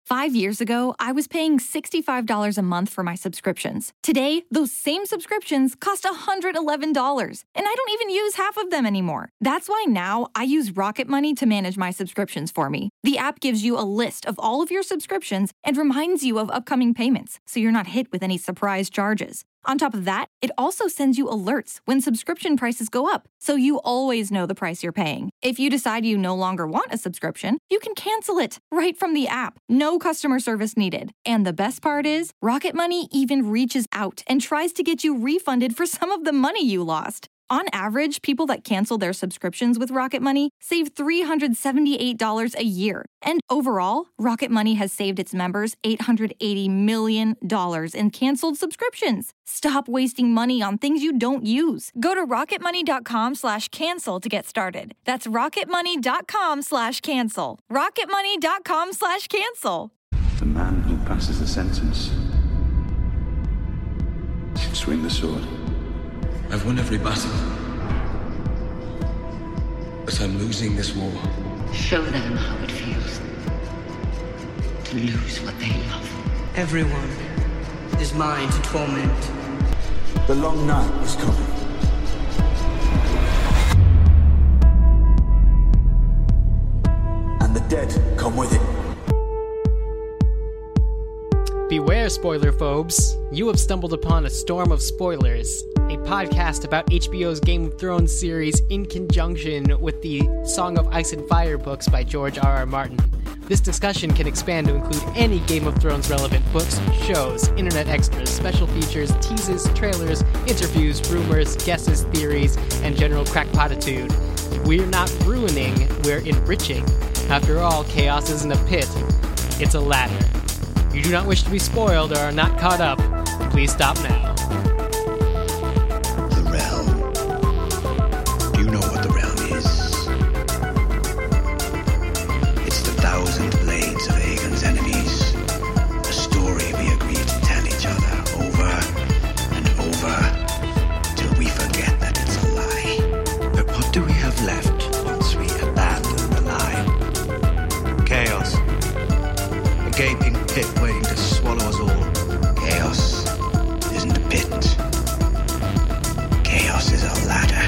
5 years ago, I was paying $65 a month for my subscriptions. Today, those same subscriptions cost $111, and I don't even use half of them anymore. That's why now I use Rocket Money to manage my subscriptions for me. The app gives you a list of all of your subscriptions and reminds you of upcoming payments, so you're not hit with any surprise charges. On top of that, it also sends you alerts when subscription prices go up, so you always know the price you're paying. If you decide you no longer want a subscription, you can cancel it right from the app. No customer service needed. And the best part is, Rocket Money even reaches out and tries to get you refunded for some of the money you lost. On average, people that cancel their subscriptions with Rocket Money save $378 a year. And overall, Rocket Money has saved its members $880 million in canceled subscriptions. Stop wasting money on things you don't use. Go to rocketmoney.com/cancel to get started. That's rocketmoney.com/cancel. rocketmoney.com/cancel. The man who passes the sentence should swing the sword. I've won every battle, but I'm losing this war. Show them how it feels to lose what they love. Everyone is mine to torment. The long night is coming. And the dead come with it. Beware, spoiler phobes. You have stumbled upon a storm of spoilers, a podcast about HBO's Game of Thrones series in conjunction with the Song of Ice and Fire books by George R.R. Martin. This discussion can expand to include any Game of Thrones relevant books, shows, internet extras, special features, teases, trailers, interviews, rumors, guesses, theories, and general crackpotitude. We're not ruining, we're enriching. After all, chaos isn't a pit, it's a ladder. You do not wish to be spoiled or are not caught up, please stop now. The realm. Do you know what the realm is? It's the 1,000 blades of Aegon's enemies. A story we agreed to tell each other over and over till we forget that it's a lie. But what do we have left once we abandon the lie? Chaos. A gaping pit waiting to swallow us all. Chaos isn't a pit. Chaos is a ladder.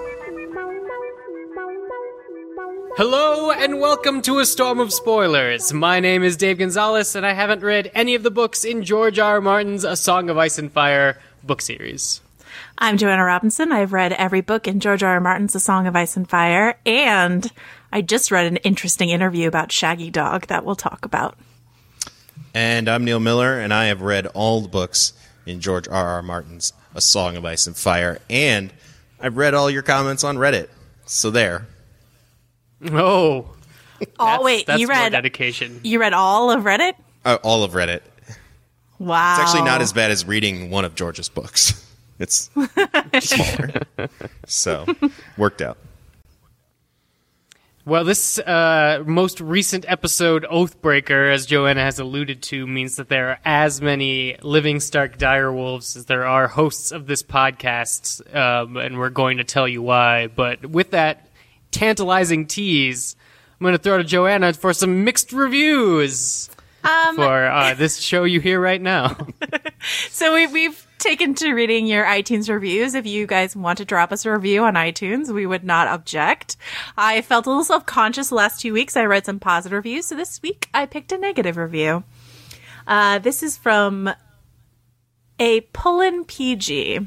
Hello and welcome to A Storm of Spoilers. My name is Dave Gonzalez and I haven't read any of the books in George R. R. Martin's A Song of Ice and Fire book series. I'm Joanna Robinson. I've read every book in George R. R. Martin's A Song of Ice and Fire, and I just read an interesting interview about Shaggy Dog that we'll talk about. And I'm Neil Miller, and I have read all the books in George R. R. Martin's A Song of Ice and Fire, and I've read all your comments on Reddit. So there. Oh. Wait, that's you read more dedication. You read all of Reddit? All of Reddit. Wow. It's actually not as bad as reading one of George's books. It's smaller. So, worked out. Well, this most recent episode, Oathbreaker, as Joanna has alluded to, means that there are as many living Stark direwolves as there are hosts of this podcast, and we're going to tell you why. But with that tantalizing tease, I'm going to throw to Joanna for some mixed reviews for this show you hear right now. So we've taken to reading your iTunes reviews. If you guys want to drop us a review on iTunes, we would not object. I felt a little self-conscious the last 2 weeks. I read some positive reviews, so this week I picked a negative review. This is from a Pullen PG.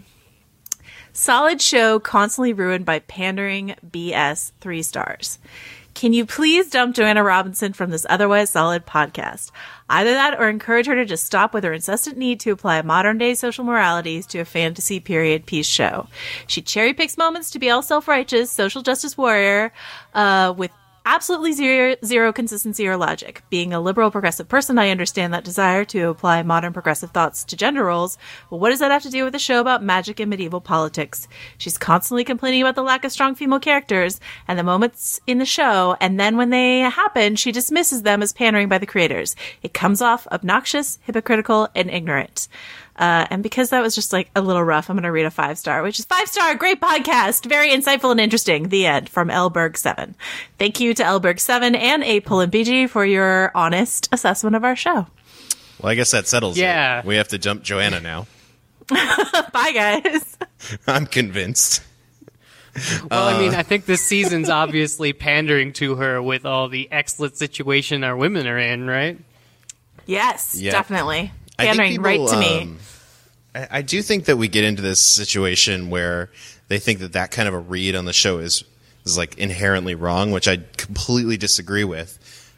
Solid show constantly ruined by pandering BS, 3 stars. Can you please dump Joanna Robinson from this otherwise solid podcast? Either that or encourage her to just stop with her incessant need to apply modern-day social moralities to a fantasy period piece show. She cherry-picks moments to be all self-righteous, social justice warrior, with absolutely zero consistency or logic. Being a liberal progressive person, I understand that desire to apply modern progressive thoughts to gender roles, but what does that have to do with a show about magic and medieval politics? She's constantly complaining about the lack of strong female characters and the moments in the show, and then when they happen, she dismisses them as pandering by the creators. It comes off obnoxious, hypocritical, and ignorant. And because that was just like a little rough, I'm going to read a 5-star, which is 5-star, great podcast, very insightful and interesting. The end, from Elberg7. Thank you to Elberg7 and A. Pull and BG for your honest assessment of our show. Well, I guess that settles it. We have to jump Joanna now. Bye, guys. I'm convinced. Well, I mean, I think this season's obviously pandering to her with all the excellent situation our women are in, right? Yes, Yeah. definitely. I think Pandering right to me. I do think that we get into this situation where they think that kind of a read on the show is like inherently wrong, which I completely disagree with.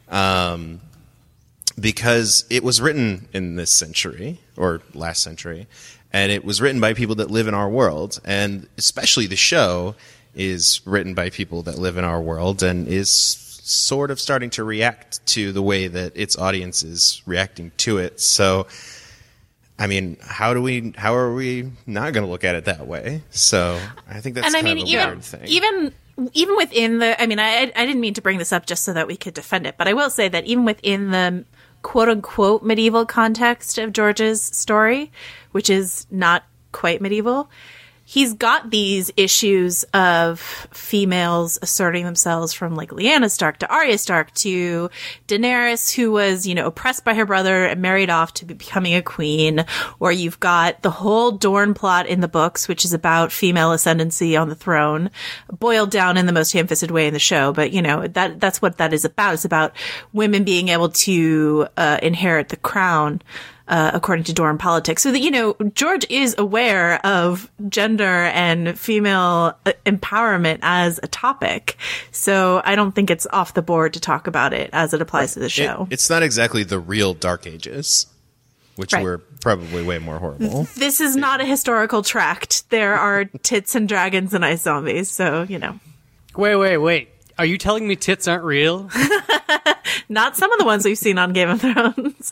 Because it was written in this century or last century, and it was written by people that live in our world, and especially the show is written by people that live in our world and is sort of starting to react to the way that its audience is reacting to it. So, I mean, how are we not going to look at it that way? So I think that's kind of a weird thing. Even within the, I mean, I didn't mean to bring this up just so that we could defend it, but I will say that even within the quote unquote medieval context of George's story, which is not quite medieval, he's got these issues of females asserting themselves, from like Lyanna Stark to Arya Stark to Daenerys, who was, oppressed by her brother and married off to becoming a queen. Or you've got the whole Dorne plot in the books, which is about female ascendancy on the throne, boiled down in the most ham-fisted way in the show. But, that's what that is about. It's about women being able to inherit the crown. According to Dorne politics. So that, George is aware of gender and female empowerment as a topic. So I don't think it's off the board to talk about it as it applies to the show. It's not exactly the real Dark Ages, which were probably way more horrible. This is not a historical tract. There are tits and dragons and ice zombies. So, Wait. Are you telling me tits aren't real? Not some of the ones we've seen on Game of Thrones.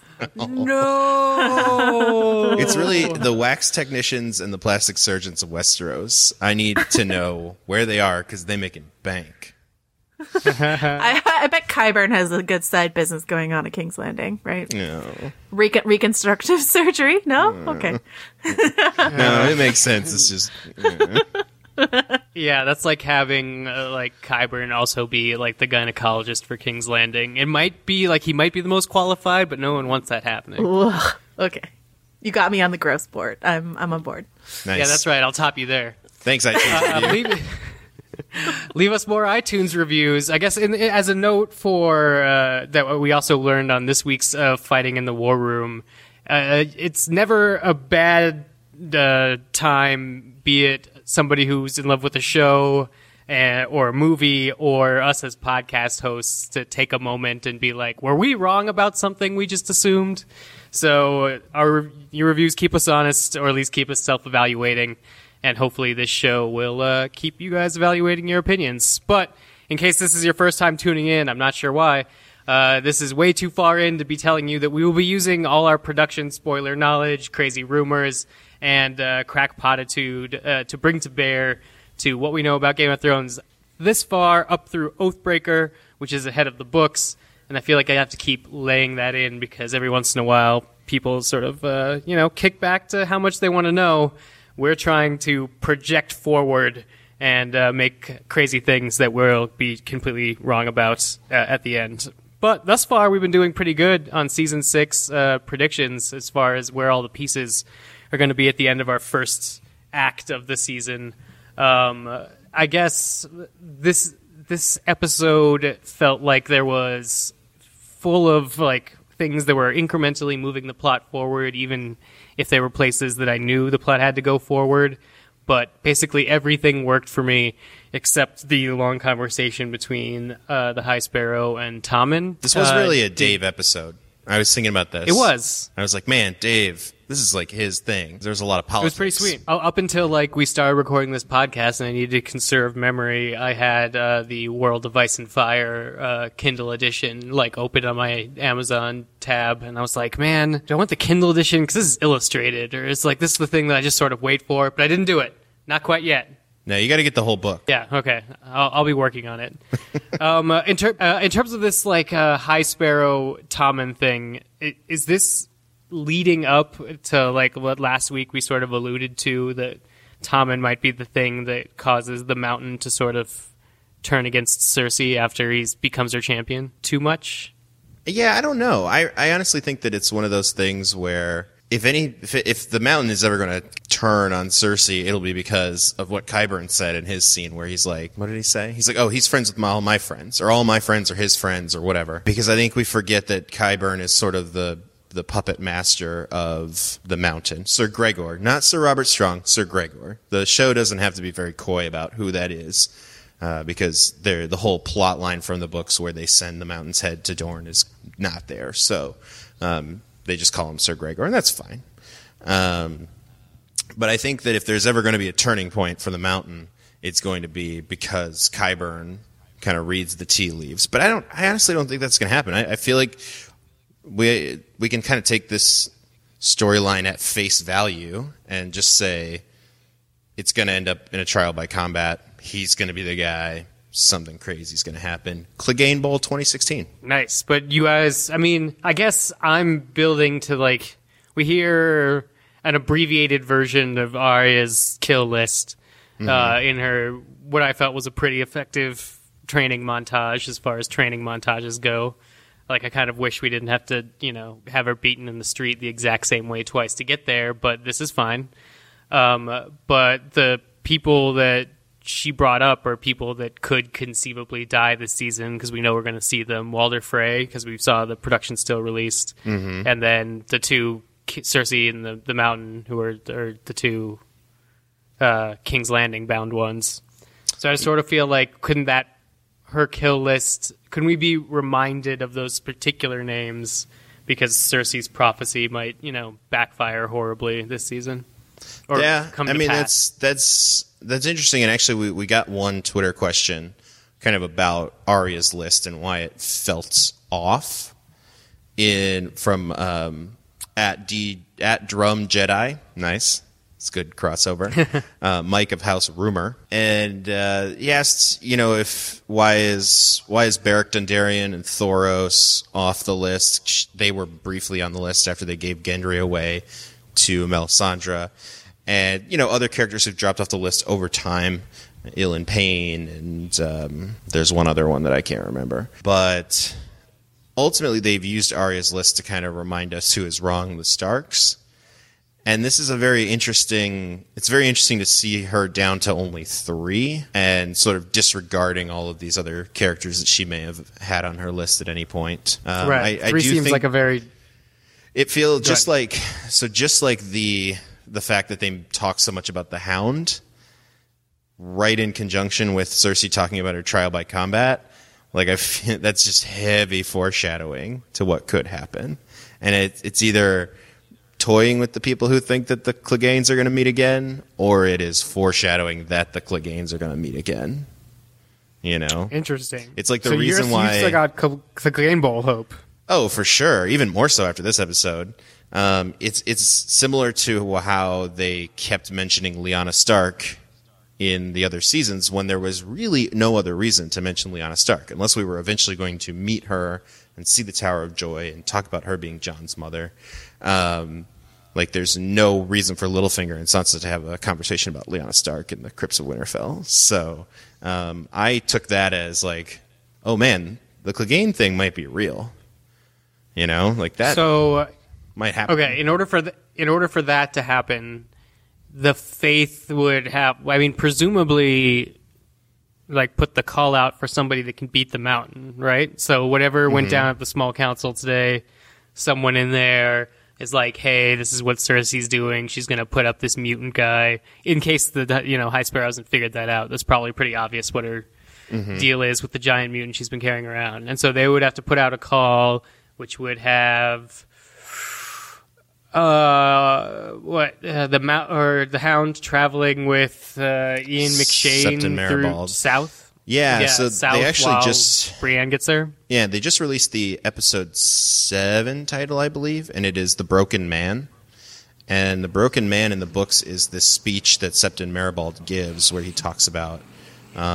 No! It's really the wax technicians and the plastic surgeons of Westeros. I need to know where they are because they making bank. I bet Qyburn has a good side business going on at King's Landing, right? No. Reconstructive surgery? No? Okay. No, it makes sense. It's just... Yeah, that's like having Qyburn also be like the gynecologist for King's Landing. It might be like he might be the most qualified, but no one wants that happening. Ugh. Okay, you got me on the gross board. I'm on board. Nice. Yeah, that's right. I'll top you there. Thanks, iTunes. Leave us more iTunes reviews. I guess as a note for that we also learned on this week's Fighting in the War Room, it's never a bad time, be it somebody who's in love with a show or a movie or us as podcast hosts, to take a moment and be like, were we wrong about something we just assumed? So your reviews keep us honest, or at least keep us self-evaluating, and hopefully this show will keep you guys evaluating your opinions. But in case this is your first time tuning in, I'm not sure why, this is way too far in to be telling you that we will be using all our production spoiler knowledge, crazy rumors, and crackpotitude to bring to bear to what we know about Game of Thrones this far, up through Oathbreaker, which is ahead of the books. And I feel like I have to keep laying that in because every once in a while people sort of, kick back to how much they want to know. We're trying to project forward and make crazy things that we'll be completely wrong about at the end. But thus far, we've been doing pretty good on Season 6 predictions as far as where all the pieces are going to be at the end of our first act of the season. I guess this episode felt like there was full of like things that were incrementally moving the plot forward, even if they were places that I knew the plot had to go forward. But basically everything worked for me except the long conversation between the High Sparrow and Tommen. This was really a Dave episode. I was thinking about this. It was. I was like, man, Dave, this is like his thing. There's a lot of politics. It was pretty sweet. Up until like we started recording this podcast and I needed to conserve memory, I had the World of Ice and Fire Kindle edition like open on my Amazon tab, and I was like, man, do I want the Kindle edition because this is illustrated, or is like this is the thing that I just sort of wait for? But I didn't do it. Not quite yet. No, you got to get the whole book. Yeah, okay. I'll be working on it. In terms of this like High Sparrow Tommen thing, is this leading up to like what last week we sort of alluded to, that Tommen might be the thing that causes the Mountain to sort of turn against Cersei after he becomes her champion too much? Yeah, I don't know. I honestly think that it's one of those things where if the Mountain is ever going to turn on Cersei, it'll be because of what Qyburn said in his scene where he's like, what did he say? He's like, oh, he's friends with all my friends, or all my friends are his friends, or whatever. Because I think we forget that Qyburn is sort of the puppet master of the Mountain. Sir Gregor, not Sir Robert Strong, Sir Gregor. The show doesn't have to be very coy about who that is, because the whole plot line from the books where they send the Mountain's head to Dorne is not there. So they just call him Sir Gregor, and that's fine. But I think that if there's ever going to be a turning point for the Mountain, it's going to be because Qyburn kind of reads the tea leaves. But I honestly don't think that's going to happen. I feel like we can kind of take this storyline at face value and just say it's going to end up in a trial by combat. He's going to be the guy. Something crazy is going to happen. Clegane Bowl 2016. Nice. But you guys, I mean, I guess I'm building to, like, we hear an abbreviated version of Arya's kill list in her, what I felt was a pretty effective training montage as far as training montages go. Like, I kind of wish we didn't have to, have her beaten in the street the exact same way twice to get there, but this is fine. But the people that she brought up are people that could conceivably die this season, because we know we're going to see them. Walder Frey, because we saw the production still released. Mm-hmm. And then the two, Cersei and the Mountain, who are the two King's Landing bound ones. So I sort of feel like, her kill list, couldn't we be reminded of those particular names, because Cersei's prophecy might, backfire horribly this season? Or come to pass. That's interesting. And actually, we got one Twitter question kind of about Arya's list and why it felt off from at Drum Jedi. Nice. It's good crossover. Mike of House Rumor. And he asked, why is Beric Dondarrion and Thoros off the list? They were briefly on the list after they gave Gendry away to Melisandre. And, other characters have dropped off the list over time. Ilan Payne, and there's one other one that I can't remember. But ultimately, they've used Arya's list to kind of remind us who is wrong, the Starks. And this is it's very interesting to see her down to only 3 and sort of disregarding all of these other characters that she may have had on her list at any point. Right. 3 seems like a very... It feels just like the fact that they talk so much about the Hound, right in conjunction with Cersei talking about her trial by combat, like I feel that's just heavy foreshadowing to what could happen. And it's either toying with the people who think that the Cleganes are going to meet again, or it is foreshadowing that the Cleganes are going to meet again. Interesting. It's like the reason why... you still got Clegane Bowl hope. Oh, for sure. Even more so after this episode. It's similar to how they kept mentioning Lyanna Stark in the other seasons when there was really no other reason to mention Lyanna Stark, unless we were eventually going to meet her and see the Tower of Joy and talk about her being Jon's mother. There's no reason for Littlefinger and Sansa to have a conversation about Lyanna Stark in the Crypts of Winterfell. So I took that as like, oh man, the Clegane thing might be real. That. So might happen. Okay, in order for that to happen, the Faith would have, presumably, put the call out for somebody that can beat the Mountain, right? So whatever went down at the small council today, someone in there is like, hey, this is what Cersei's doing. She's going to put up this mutant guy. In case the High Sparrow hasn't figured that out, that's probably pretty obvious what her deal is with the giant mutant she's been carrying around. And so they would have to put out a call, which would have the Hound traveling with Ian McShane through south. Yeah, so south they actually Brienne gets there. Yeah, they just released the episode 7 title, I believe, and it is The Broken Man. And The Broken Man in the books is this speech that Septon Meribald gives where he talks about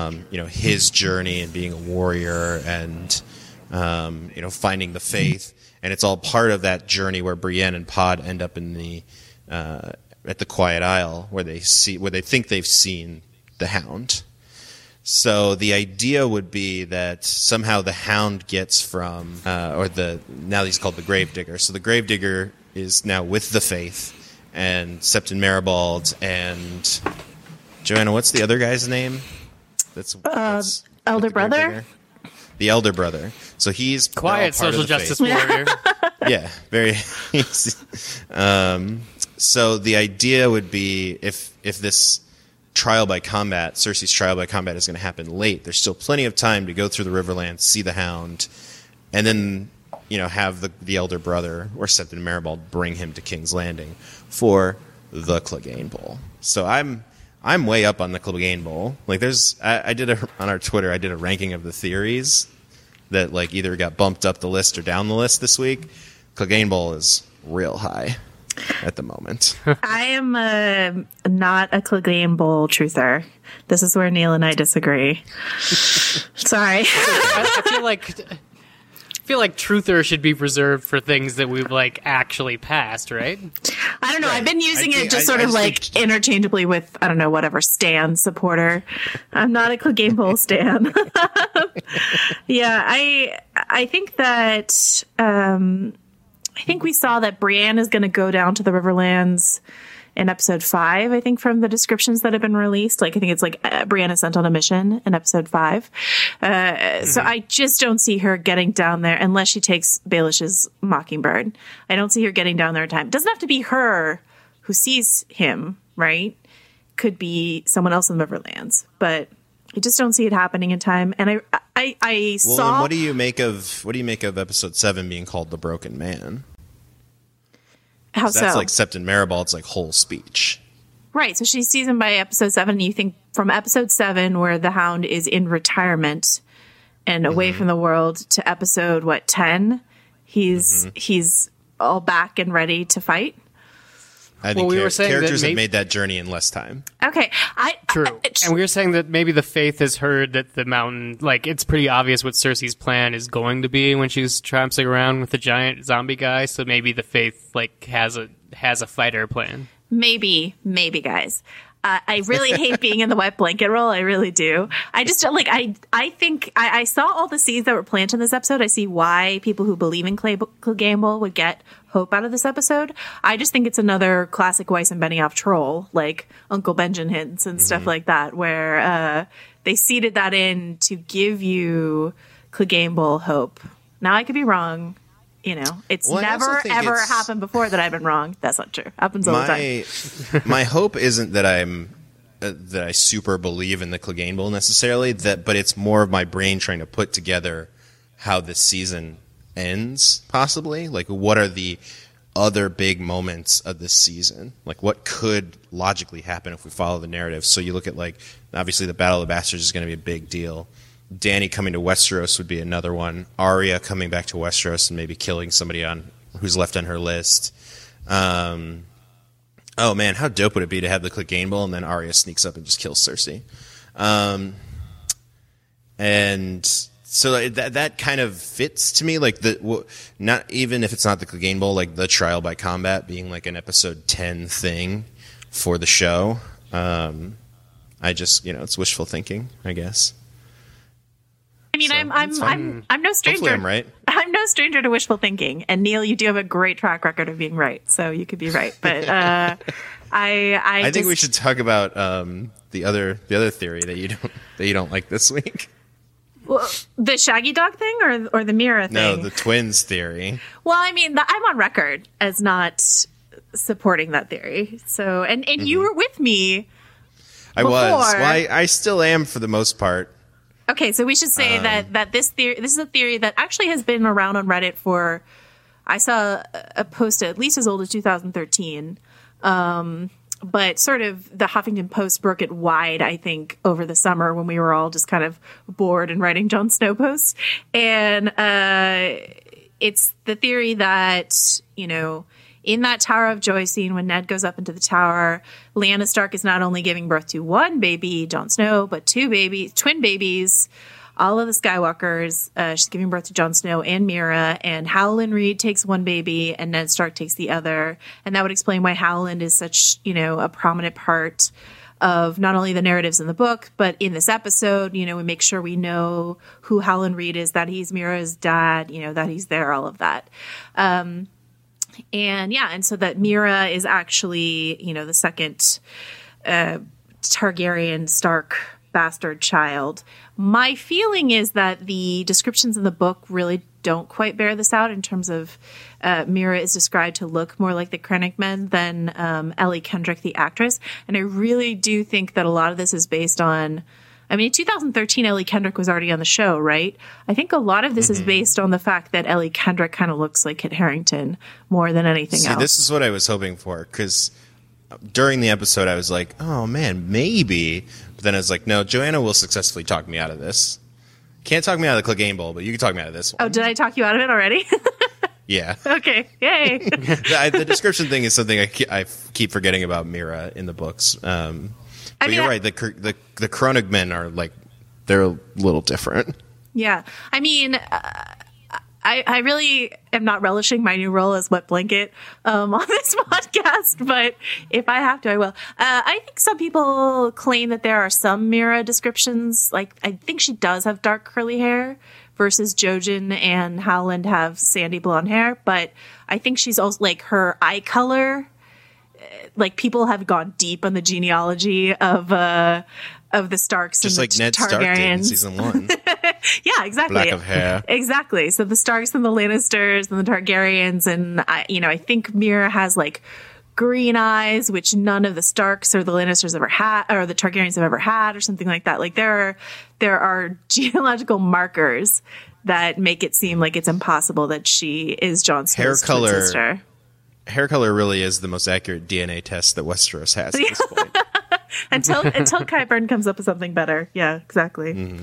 his journey and being a warrior and finding the faith. and it's all part of that journey where Brienne and Pod end up in the at the Quiet Isle, where they think they've seen the Hound. So the idea would be that somehow the Hound gets from, now he's called the Gravedigger. So the Gravedigger is now with the Faith, and Septon Maribald and Joanna. What's the other guy's name? That's Elder Brother. The Elder Brother. So he's quiet social justice warrior. Yeah, very easy. So the idea would be if this trial by combat, Cersei's trial by combat, is going to happen late, there's still plenty of time to go through the Riverlands, see the Hound, and then have the Elder Brother or Septon Maribald bring him to King's Landing for the Clegane Bowl. So I'm way up on the Clegane Bowl. Like I did on our Twitter, I did a ranking of the theories that like either got bumped up the list or down the list this week. Clegane Bowl is real high at the moment. I am not a Clegane Bowl truther. This is where Neil and I disagree. Sorry. I feel like truther should be reserved for things that we've like actually passed, right? I don't know. Right. I've been using it just sort of like interchangeably with, I don't know, whatever, Stan supporter. I'm not a Clegane Bowl Stan. Yeah, I think that I think we saw that Brienne is going to go down to the Riverlands in episode 5, I think, from the descriptions that have been released. Like, I think it's like Brienne is sent on a mission in episode 5. So I just don't see her getting down there unless she takes Baelish's Mockingbird. I don't see her getting down there in time. It doesn't have to be her who sees him, right? Could be someone else in the Riverlands, but I just don't see it happening in time. And I saw. Well, what do you make of episode 7 being called The Broken Man? How so? That's like Septon Maribald's like whole speech. Right. So she sees him by episode 7. And you think from episode 7, where the Hound is in retirement and away from the world, to episode 10, he's all back and ready to fight. I think we were saying characters that have made that journey in less time. Okay. True. And we were saying that maybe the Faith has heard that the Mountain, like, it's pretty obvious what Cersei's plan is going to be when she's trouncing around with the giant zombie guy. So maybe the Faith, like, has a fighter plan. Maybe, guys. I really hate being in the wet blanket role. I really do. I just like, I think I saw all the seeds that were planted in this episode. I see why people who believe in Clegane Bowl would get hope out of this episode. I just think it's another classic Weiss and Benioff troll, like Uncle Benjen hints and stuff like that, where they seeded that in to give you Clegane Bowl hope. Now I could be wrong. It's never, ever happened before that I've been wrong. That's not true. Happens all the time. My hope isn't that that I super believe in the Clegane Bowl necessarily, but it's more of my brain trying to put together how this season ends, possibly. Like, what are the other big moments of this season? Like, what could logically happen if we follow the narrative? So you look at, like, obviously the Battle of the Bastards is going to be a big deal. Dany coming to Westeros would be another one. Arya coming back to Westeros and maybe killing somebody who's left on her list. Oh man, how dope would it be to have the Clegane Bowl and then Arya sneaks up and just kills Cersei? And so that kind of fits to me, like not even if it's not the Clegane Bowl, like the trial by combat being like an episode 10 thing for the show. I just, it's wishful thinking, I guess. I mean, so, I'm no stranger. Hopefully I'm right. I'm no stranger to wishful thinking. And Neil, you do have a great track record of being right, so you could be right. But I think we should talk about the other theory that you don't like this week. Well, the Shaggy Dog thing or the Mira thing? No, the twins theory. Well, I mean, I'm on record as not supporting that theory. So, and you were with me. I was. Well, I still am for the most part. Okay, so we should say that this is a theory that actually has been around on Reddit for, I saw a post at least as old as 2013, but sort of the Huffington Post broke it wide, I think, over the summer when we were all just kind of bored and writing Jon Snow posts. And it's the theory that, in that Tower of Joy scene, when Ned goes up into the tower, Lyanna Stark is not only giving birth to one baby, Jon Snow, but 2 twin babies, all of the Skywalkers. She's giving birth to Jon Snow and Mira, and Howland Reed takes one baby and Ned Stark takes the other. And that would explain why Howland is such, a prominent part of not only the narratives in the book, but in this episode. We make sure we know who Howland Reed is, that he's Mira's dad, that he's there, all of that. And so that Mira is actually, the second Targaryen Stark bastard child. My feeling is that the descriptions in the book really don't quite bear this out in terms of Mira is described to look more like the Krennic men than Ellie Kendrick, the actress. And I really do think that a lot of this is based on, in 2013, Ellie Kendrick was already on the show, right? I think a lot of this is based on the fact that Ellie Kendrick kind of looks like Kit Harington more than anything else. This is what I was hoping for, because during the episode I was like, oh man, maybe. But then I was like, no, Joanna will successfully talk me out of this. Can't talk me out of the Clegane Bowl, but you can talk me out of this one. Oh, did I talk you out of it already? Yeah. Okay. Yay. The description thing is something I keep forgetting about Mira in the books. But you're right. The Kronig men are they're a little different. Yeah. I really am not relishing my new role as wet blanket on this podcast, but if I have to, I will. I think some people claim that there are some Mira descriptions. I think she does have dark curly hair versus Jojen and Howland have sandy blonde hair, but I think she's also her eye color. People have gone deep on the genealogy of the Starks, just and the Ned Targaryens. Stark did in season 1. Yeah, exactly. Black of hair. Exactly. So the Starks and the Lannisters and the Targaryens, and I think Mira has green eyes, which none of the Starks or the Lannisters ever had, or the Targaryens have ever had, or something like that. There are genealogical markers that make it seem like it's impossible that she is Jon Snow's twin sister. Hair color really is the most accurate DNA test that Westeros has at this point. until Qyburn comes up with something better. Yeah, exactly. Mm-hmm.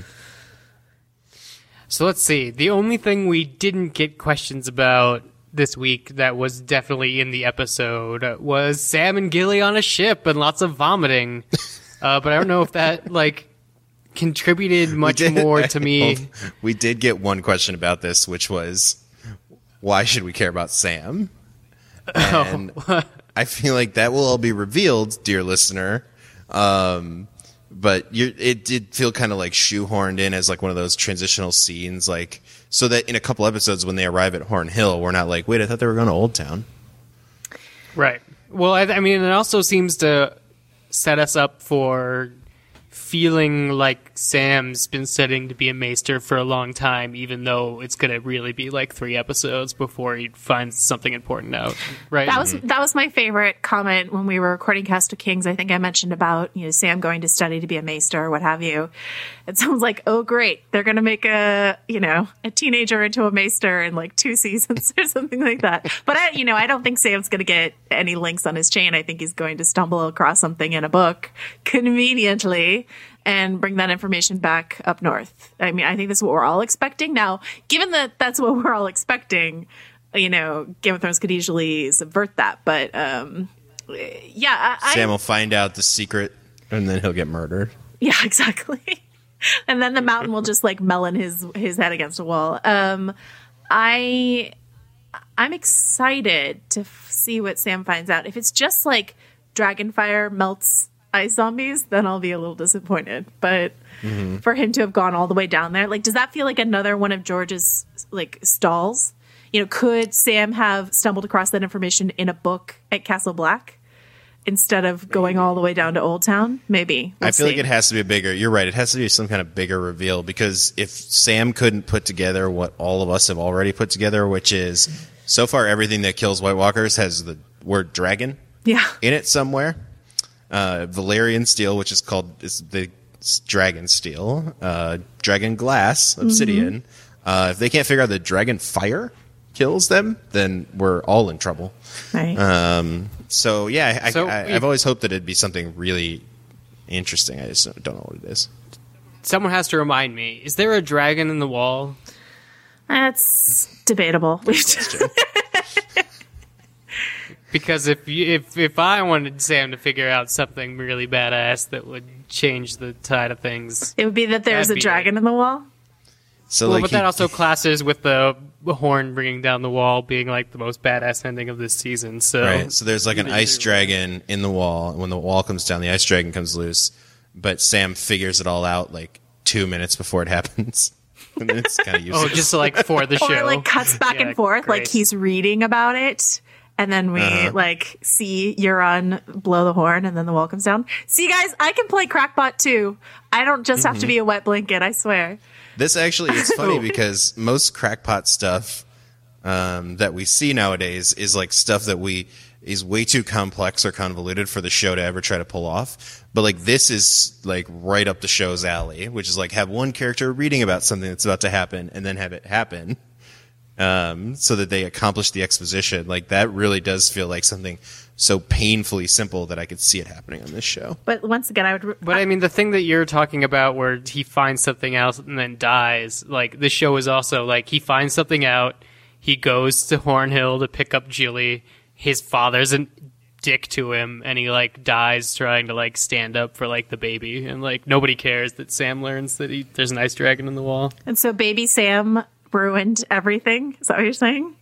So let's see. The only thing we didn't get questions about this week that was definitely in the episode was Sam and Gilly on a ship and lots of vomiting. But I don't know if that contributed much more to me. We did get one question about this, which was, why should we care about Sam? And I feel like that will all be revealed, dear listener. But it did feel kind of shoehorned in as one of those transitional scenes, so that in a couple episodes when they arrive at Horn Hill, we're not wait, I thought they were going to Old Town. Right. Well, it also seems to set us up for feeling like Sam's been studying to be a maester for a long time, even though it's going to really be 3 episodes before he finds something important out, right? That was my favorite comment when we were recording Cast of Kings. I think I mentioned about Sam going to study to be a maester or what have you. It sounds like, oh great, they're going to make a teenager into a maester in 2 seasons or something like that. But I don't think Sam's going to get any links on his chain. I think he's going to stumble across something in a book conveniently and bring that information back up north. I think that's what we're all expecting. Now, given that that's what we're all expecting, Game of Thrones could easily subvert that. But, Sam will find out the secret, and then he'll get murdered. Yeah, exactly. And then the mountain will just, melon his head against a wall. I'm excited to see what Sam finds out. If it's just, Dragonfire melts ice zombies, then I'll be a little disappointed. But for him to have gone all the way down there, does that feel like another one of George's stalls? Could Sam have stumbled across that information in a book at Castle Black instead of going all the way down to Old Town? Maybe. I feel like it has to be a bigger. You're right. It has to be some kind of bigger reveal, because if Sam couldn't put together what all of us have already put together, which is so far everything that kills White Walkers has the word dragon in it somewhere. Valyrian steel, which is the dragon steel, dragon glass, obsidian. If they can't figure out that dragon fire kills them, then we're all in trouble. Right. I've always hoped that it'd be something really interesting. I just don't know what it is. Someone has to remind me. Is there a dragon in the wall? That's debatable. Because if I wanted Sam to figure out something really badass that would change the tide of things, it would be that there's a dragon in the wall. So Well, like but that also clashes with the horn bringing down the wall being like the most badass ending of this season. So right. So there's like an ice dragon in the wall, and when the wall comes down, the ice dragon comes loose. But Sam figures it all out like 2 minutes before it happens. And it's kind of useless. Oh, just like for the show. Or like cuts back Yeah, and forth, great. like he's reading about it. And then we like see Euron blow the horn and then the wall comes down. See, guys, I can play Crackpot too. I don't just have to be a wet blanket, I swear. This actually is funny because most crackpot stuff that we see nowadays is like stuff that is way too complex or convoluted for the show to ever try to pull off. But like this is like right up the show's alley, which is like have one character reading about something that's about to happen and then have it happen. So that they accomplish the exposition. Like that really does feel like something so painfully simple that I could see it happening on this show. But once again, I would. But I mean, the thing that you're talking about where he finds something else and then dies, like the show is also like he finds something out, he goes to Hornhill to pick up Gilly, his father's a dick to him, and he like dies trying to like stand up for like the baby, and like nobody cares that Sam learns that there's an ice dragon in the wall. And so baby Sam ruined everything. Is that what you're saying?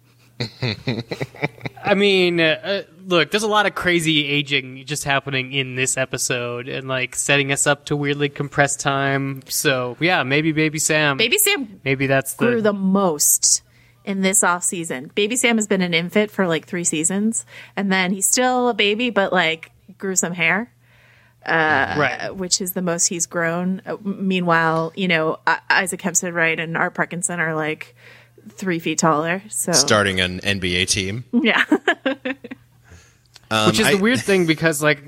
I mean, look, there's a lot of crazy aging just happening in this episode and like setting us up to weirdly compressed time. So yeah, maybe Baby Sam. Baby Sam Maybe that's grew the most in this off season. Baby Sam has been an infant for like 3 seasons, and then he's still a baby, but like grew some hair. right. Which is the most he's grown. Meanwhile, you know, Isaac Hempstead Wright and Art Parkinson are like 3 feet taller. So Starting an NBA team. yeah. Which is the weird thing because like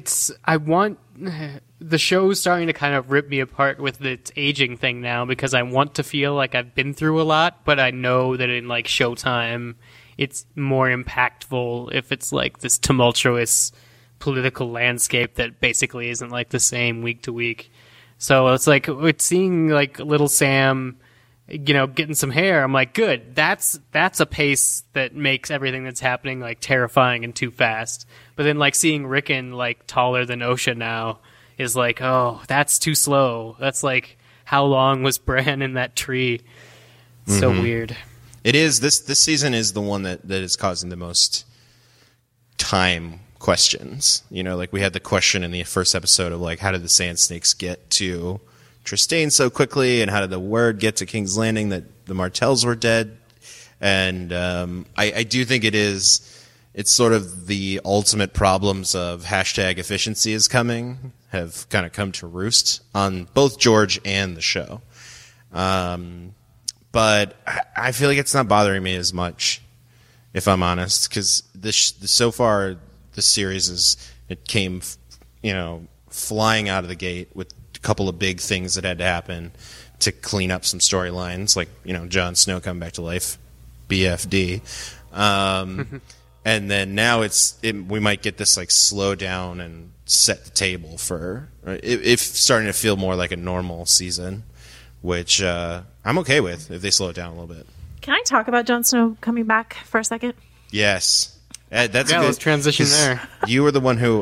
the show's starting to kind of rip me apart with its aging thing now because I want to feel like I've been through a lot, but I know that in like Showtime it's more impactful if it's like this tumultuous political landscape that basically isn't like the same week to week. So it's like it's seeing like little Sam, you know, getting some hair. I'm like, good. That's a pace that makes everything that's happening like terrifying and too fast. But then like seeing Rickon like taller than Osha now is like, oh, that's too slow. That's like how long was Bran in that tree? So weird. It is this season is the one that is causing the most time questions. You know, like we had the question in the first episode of like how did the Sand Snakes get to Tristane so quickly, and how did the word get to King's Landing that the Martells were dead? And I do think it's sort of the ultimate problems of hashtag efficiency is coming have kind of come to roost on both George and the show. But I feel like it's not bothering me as much, if I'm honest, because so far the series it came, you know, flying out of the gate with a couple of big things that had to happen to clean up some storylines, like, you know, Jon Snow coming back to life, BFD, and then now we might get this like slow down and set the table for if starting to feel more like a normal season, which I'm okay with if they slow it down a little bit. Can I talk about Jon Snow coming back for a second? Yes. That's let's transition there. You were the one who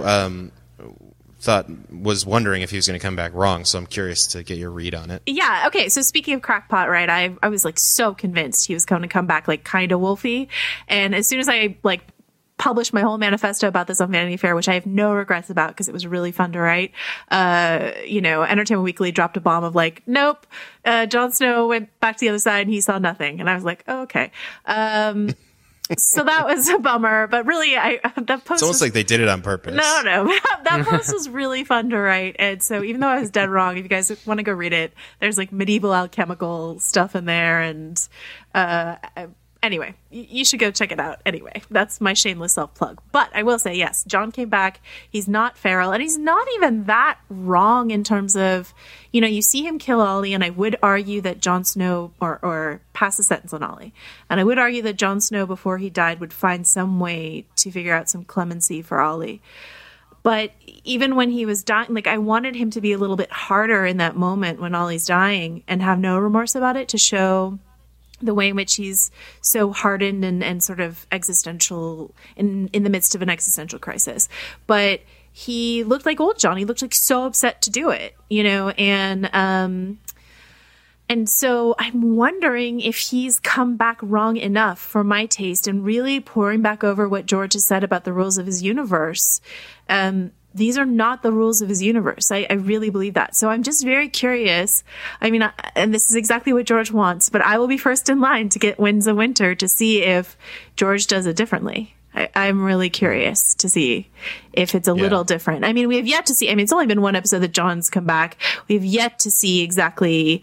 was wondering if he was going to come back wrong, so I'm curious to get your read on it. Yeah, okay, so speaking of Crackpot, right, I was like so convinced he was going to come back like kind of wolfy, and as soon as I like published my whole manifesto about this on Vanity Fair, which I have no regrets about because it was really fun to write, you know, Entertainment Weekly dropped a bomb of like, nope, Jon Snow went back to the other side and he saw nothing, and I was like, oh, okay. So that was a bummer, but really, that post. It's almost like they did it on purpose. No, that post was really fun to write, and so even though I was dead wrong, if you guys want to go read it, there's like medieval alchemical stuff in there, and anyway, you should go check it out. Anyway, that's my shameless self-plug. But I will say, yes, Jon came back. He's not feral, and he's not even that wrong in terms of, you know, you see him kill Ollie, and I would argue that Jon Snow, or pass the sentence on Ollie, and I would argue that Jon Snow, before he died, would find some way to figure out some clemency for Ollie. But even when he was dying, like, I wanted him to be a little bit harder in that moment when Ollie's dying and have no remorse about it, to show the way in which he's so hardened and sort of existential in the midst of an existential crisis. But he looked like old Jon. He looked like so upset to do it, you know, and And so I'm wondering if he's come back wrong enough for my taste, and really poring back over what George has said about the rules of his universe. These are not the rules of his universe. I really believe that. So I'm just very curious. I mean, and this is exactly what George wants, but I will be first in line to get Winds of Winter to see if George does it differently. I'm really curious to see if it's a little different. I mean, we have yet to see, I mean, it's only been one episode that John's come back. We've yet to see exactly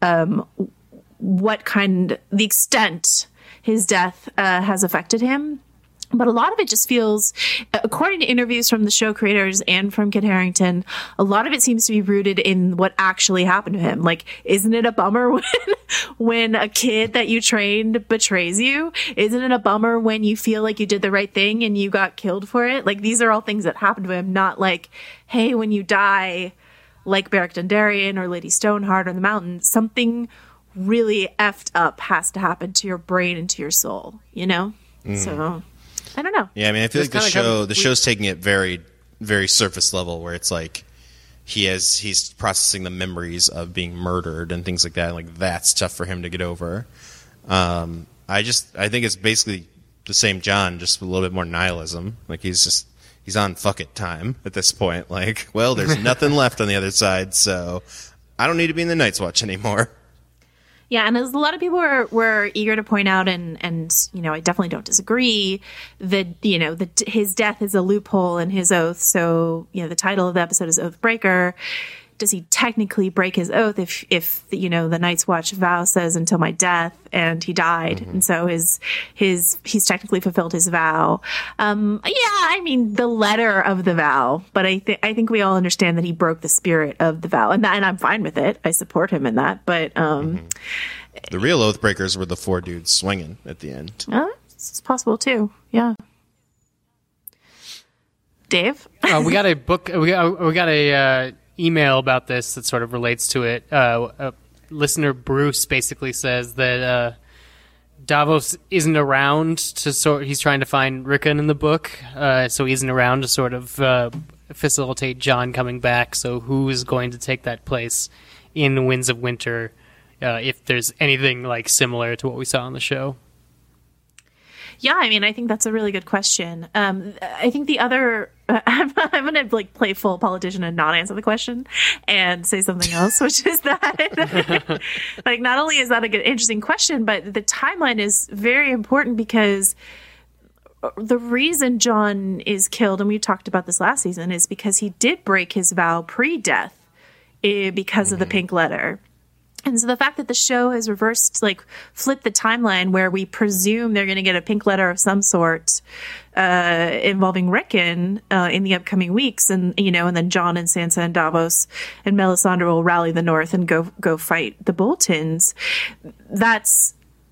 the extent his death has affected him. But a lot of it just feels, according to interviews from the show creators and from Kit Harington, a lot of it seems to be rooted in what actually happened to him. Like, isn't it a bummer when a kid that you trained betrays you? Isn't it a bummer when you feel like you did the right thing and you got killed for it? Like, these are all things that happened to him, not like, hey, when you die, like Beric Dondarrion or Lady Stoneheart or the Mountain, something really effed up has to happen to your brain and to your soul, you know? So I don't know. Yeah, I mean, I feel like the show's taking it very, very surface level, where it's like he's processing the memories of being murdered and things like that. Like, that's tough for him to get over. I think it's basically the same John, just with a little bit more nihilism. Like, he's on fuck it time at this point. Like, well, there's nothing left on the other side, so I don't need to be in the Night's Watch anymore. Yeah, and as a lot of people were eager to point out, and you know, I definitely don't disagree, that, you know, that his death is a loophole in his oath. So, you know, the title of the episode is Oathbreaker. Does he technically break his oath if you know, the Night's Watch vow says until my death, and he died, and so he's technically fulfilled his vow. I mean, the letter of the vow, but I think we all understand that he broke the spirit of the vow, and I'm fine with it. I support him in that, but the real Oathbreakers were the four dudes swinging at the end. It's possible too. Yeah. Dave, we got a book. We got a email about this that sort of relates to it. Listener Bruce basically says that Davos isn't around he's trying to find Rickon in the book, so he isn't around to sort of facilitate Jon coming back. So who is going to take that place in Winds of Winter, if there's anything like similar to what we saw on the show? Yeah, I mean, I think that's a really good question. I think the other, I'm going to like play full politician and not answer the question and say something else, which is that, like, not only is that a good, interesting question, but the timeline is very important, because the reason Jon is killed, and we talked about this last season, is because he did break his vow pre-death because of the pink letter. And so the fact that the show has flipped the timeline, where we presume they're going to get a pink letter of some sort involving Rickon in the upcoming weeks, and you know, and then Jon and Sansa and Davos and Melisandre will rally the North and go fight the Boltons. That's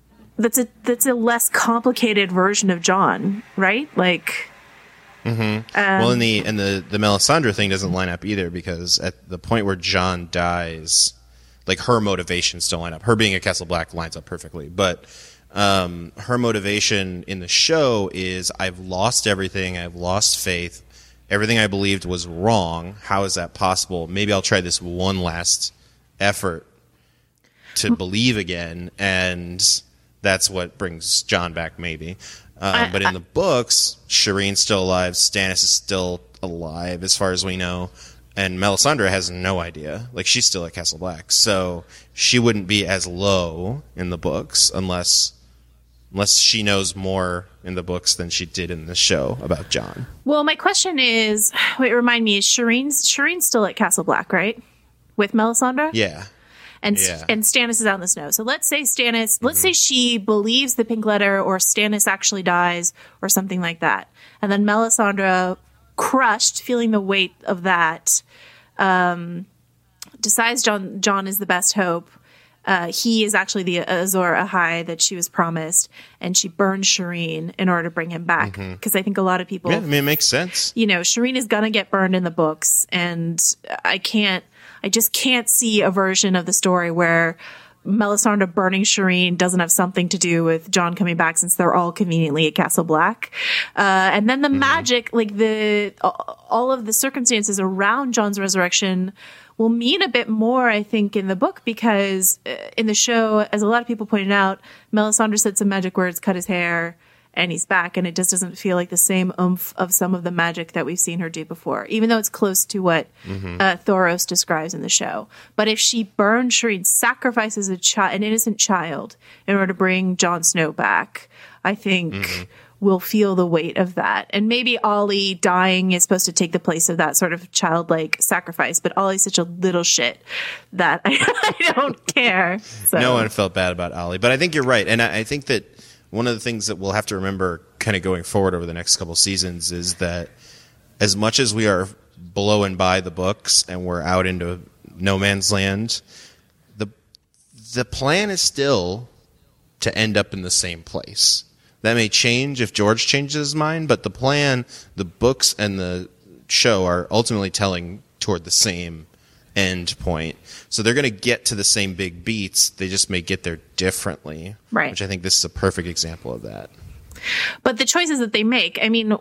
a less complicated version of Jon, right? Like. Well, and the Melisandre thing doesn't line up either, because at the point where Jon dies, like, her motivations don't line up. Her being a Castle Black lines up perfectly, but her motivation in the show is, I've lost everything. I've lost faith. Everything I believed was wrong. How is that possible? Maybe I'll try this one last effort to believe again, and that's what brings Jon back, maybe. But in the books, Shireen's still alive. Stannis is still alive, as far as we know. And Melisandre has no idea. Like, she's still at Castle Black. So she wouldn't be as low in the books unless she knows more in the books than she did in the show about Jon. Well, my question is, remind me, is Shireen's still at Castle Black, right? With Melisandre? Yeah. And Stannis is out in the snow. So let's say let's say she believes the pink letter, or Stannis actually dies, or something like that. And then Melisandre, crushed, feeling the weight of that, decides Jon is the best hope. He is actually the Azor Ahai that she was promised, and she burns Shireen in order to bring him back. Because I think a lot of people, I mean, it makes sense. You know, Shireen is gonna get burned in the books, and I just can't see a version of the story where Melisandre burning Shireen doesn't have something to do with Jon coming back, since they're all conveniently at Castle Black. And then the magic, like all of the circumstances around Jon's resurrection will mean a bit more, I think, in the book, because in the show, as a lot of people pointed out, Melisandre said some magic words, cut his hair, and he's back, and it just doesn't feel like the same oomph of some of the magic that we've seen her do before, even though it's close to what Thoros describes in the show. But if she burns Shireen, sacrifices an innocent child in order to bring Jon Snow back, I think we'll feel the weight of that. And maybe Ollie dying is supposed to take the place of that sort of childlike sacrifice, but Ollie's such a little shit that I don't care. So. No one felt bad about Ollie, but I think you're right. And I think that one of the things that we'll have to remember kind of going forward over the next couple seasons is that as much as we are blowing by the books and we're out into no man's land, the plan is still to end up in the same place. That may change if George changes his mind, but the plan, the books and the show are ultimately telling toward the same end point. So they're going to get to the same big beats. They just may get there differently. Right. Which I think this is a perfect example of that. But the choices that they make, I mean,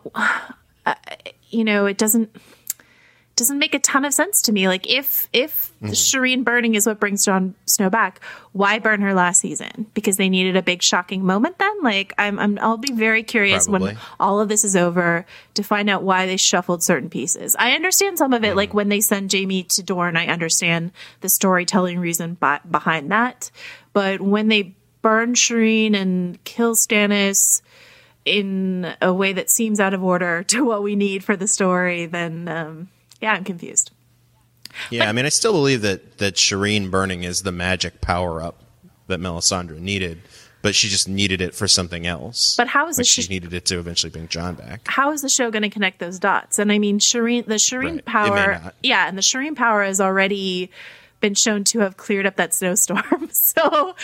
it doesn't make a ton of sense to me. Like if Shireen burning is what brings Jon Snow back, why burn her last season? Because they needed a big shocking moment then? Like I'll be very curious when all of this is over to find out why they shuffled certain pieces. I understand some of it, like when they send Jaime to Dorne, I understand the storytelling reason behind that. But when they burn Shireen and kill Stannis in a way that seems out of order to what we need for the story, then I'm confused. Yeah, I mean, I still believe that Shireen burning is the magic power-up that Melisandre needed, but she just needed it for something else. But how is she needed it to eventually bring Jon back? How is the show going to connect those dots? And I mean, the Shireen power, and the Shireen power has already been shown to have cleared up that snowstorm. So,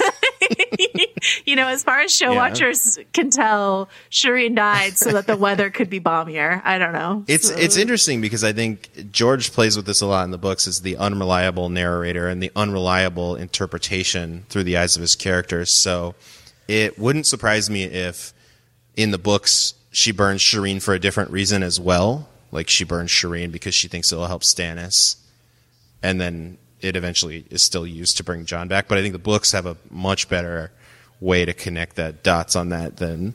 as far as show watchers can tell, Shireen died so that the weather could be balmier. I don't know. It's interesting because I think George plays with this a lot in the books, as the unreliable narrator and the unreliable interpretation through the eyes of his characters. So it wouldn't surprise me if in the books she burns Shireen for a different reason as well. Like she burns Shireen because she thinks it'll help Stannis. And then it eventually is still used to bring Jon back. But I think the books have a much better way to connect that dots on that than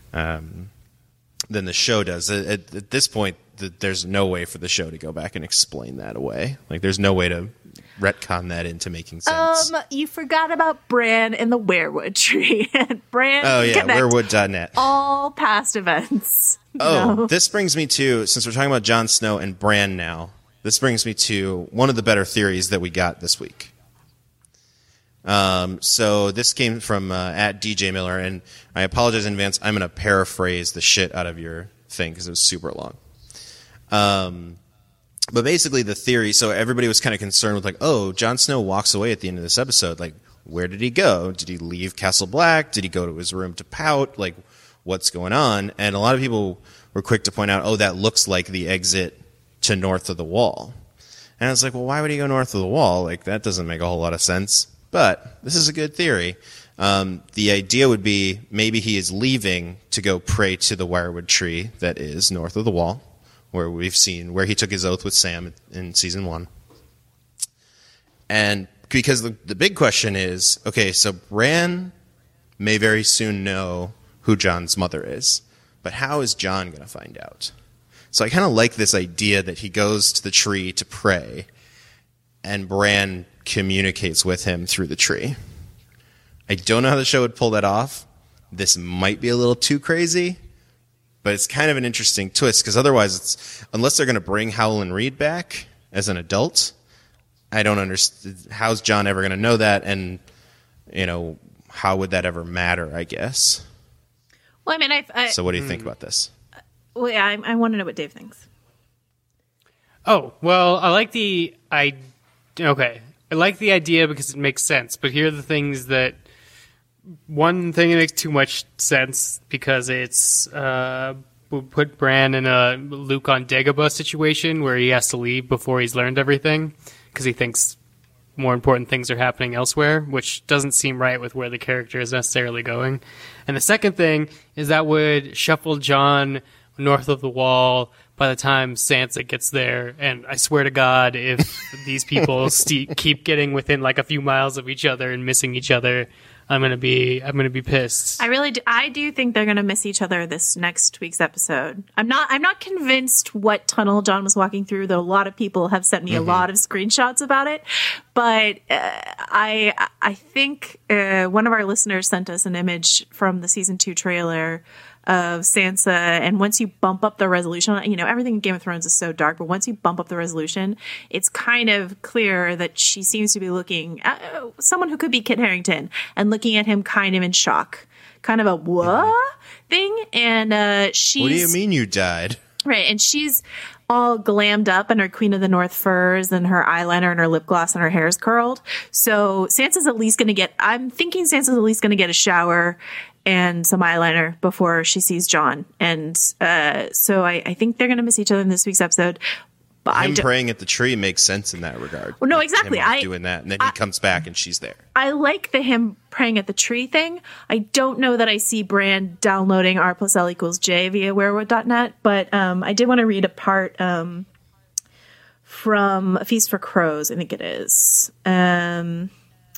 the show does. At this point, there's no way for the show to go back and explain that away. Like, there's no way to retcon that into making sense. You forgot about Bran and the weirwood tree. Bran. Oh yeah, weirwood.net. All past events. This brings me to, since we're talking about Jon Snow and Bran now, this brings me to one of the better theories that we got this week. So this came from at DJ Miller, and I apologize in advance. I'm going to paraphrase the shit out of your thing because it was super long. But basically the theory, so everybody was kind of concerned with like, Jon Snow walks away at the end of this episode. Like, where did he go? Did he leave Castle Black? Did he go to his room to pout? Like, what's going on? And a lot of people were quick to point out, that looks like the exit to north of the wall. And I was like, well, why would he go north of the wall? Like, that doesn't make a whole lot of sense. But this is a good theory. The idea would be maybe he is leaving to go pray to the wirewood tree that is north of the wall, where we've seen where he took his oath with Sam in season 1. And because the big question is, okay, so Bran may very soon know who Jon's mother is, but how is Jon going to find out? So I kind of like this idea that he goes to the tree to pray, and Bran communicates with him through the tree. I don't know how the show would pull that off. This might be a little too crazy, but it's kind of an interesting twist, because otherwise, unless they're going to bring Howland Reed back as an adult, I don't understand. How's Jon ever going to know that? And, how would that ever matter, I guess? Well, I mean, so what do you think about this? Well, yeah, I want to know what Dave thinks. Oh, well, I like the idea because it makes sense, but here are the things that... One thing that makes too much sense because it's put Bran in a Luke on Dagobah situation where he has to leave before he's learned everything because he thinks more important things are happening elsewhere, which doesn't seem right with where the character is necessarily going. And the second thing is that would shuffle Jon north of the Wall by the time Sansa gets there. And I swear to God, if these people keep getting within like a few miles of each other and missing each other, I'm gonna be pissed. I do think they're gonna miss each other this next week's episode. I'm not convinced what tunnel Jon was walking through, though a lot of people have sent me a lot of screenshots about it. But I think one of our listeners sent us an image from the season 2 trailer of Sansa, and once you bump up the resolution, everything in Game of Thrones is so dark, but once you bump up the resolution, it's kind of clear that she seems to be looking at someone who could be Kit Harington and looking at him kind of in shock, kind of a what thing. And she's, what do you mean you died? Right, and she's all glammed up in her Queen of the North furs and her eyeliner and her lip gloss and her hair's curled. So Sansa's at least going to get, I'm thinking Sansa's at least going to get a shower and some eyeliner before she sees Jon. And so I think they're going to miss each other in this week's episode. But him praying at the tree makes sense in that regard. Well, no, exactly. Him doing that, and then he comes back and she's there. I like the him praying at the tree thing. I don't know that I see Bran downloading R+L=J via werewood.net, but I did want to read a part from A Feast for Crows, I think it is. Jon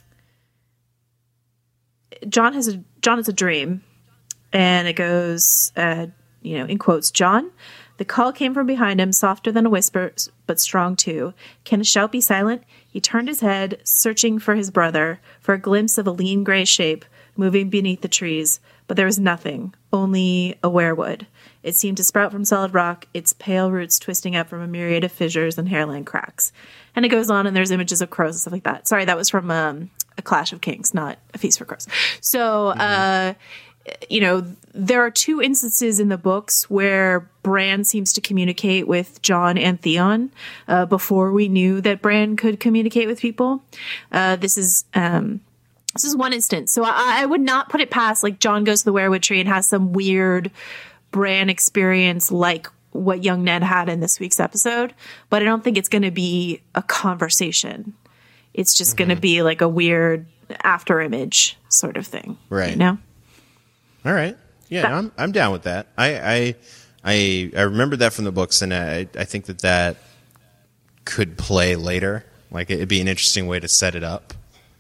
has a dream, and it goes, in quotes, Jon, the call came from behind him, softer than a whisper, but strong too. Can a shout be silent? He turned his head, searching for his brother, for a glimpse of a lean gray shape moving beneath the trees, but there was nothing, only a werewood. It seemed to sprout from solid rock, its pale roots twisting up from a myriad of fissures and hairline cracks. And it goes on, and there's images of crows and stuff like that. Sorry, that was from A Clash of Kings, not A Feast for Crows. So, there are 2 instances in the books where Bran seems to communicate with Jon and Theon before we knew that Bran could communicate with people. This is one instance. So I would not put it past, like, Jon goes to the werewood tree and has some weird Bran experience like what young Ned had in this week's episode. But I don't think it's going to be a conversation. It's just going to be like a weird after image sort of thing. Right. All right. Yeah, I'm down with that. I remember that from the books, and I think that could play later. Like, it'd be an interesting way to set it up.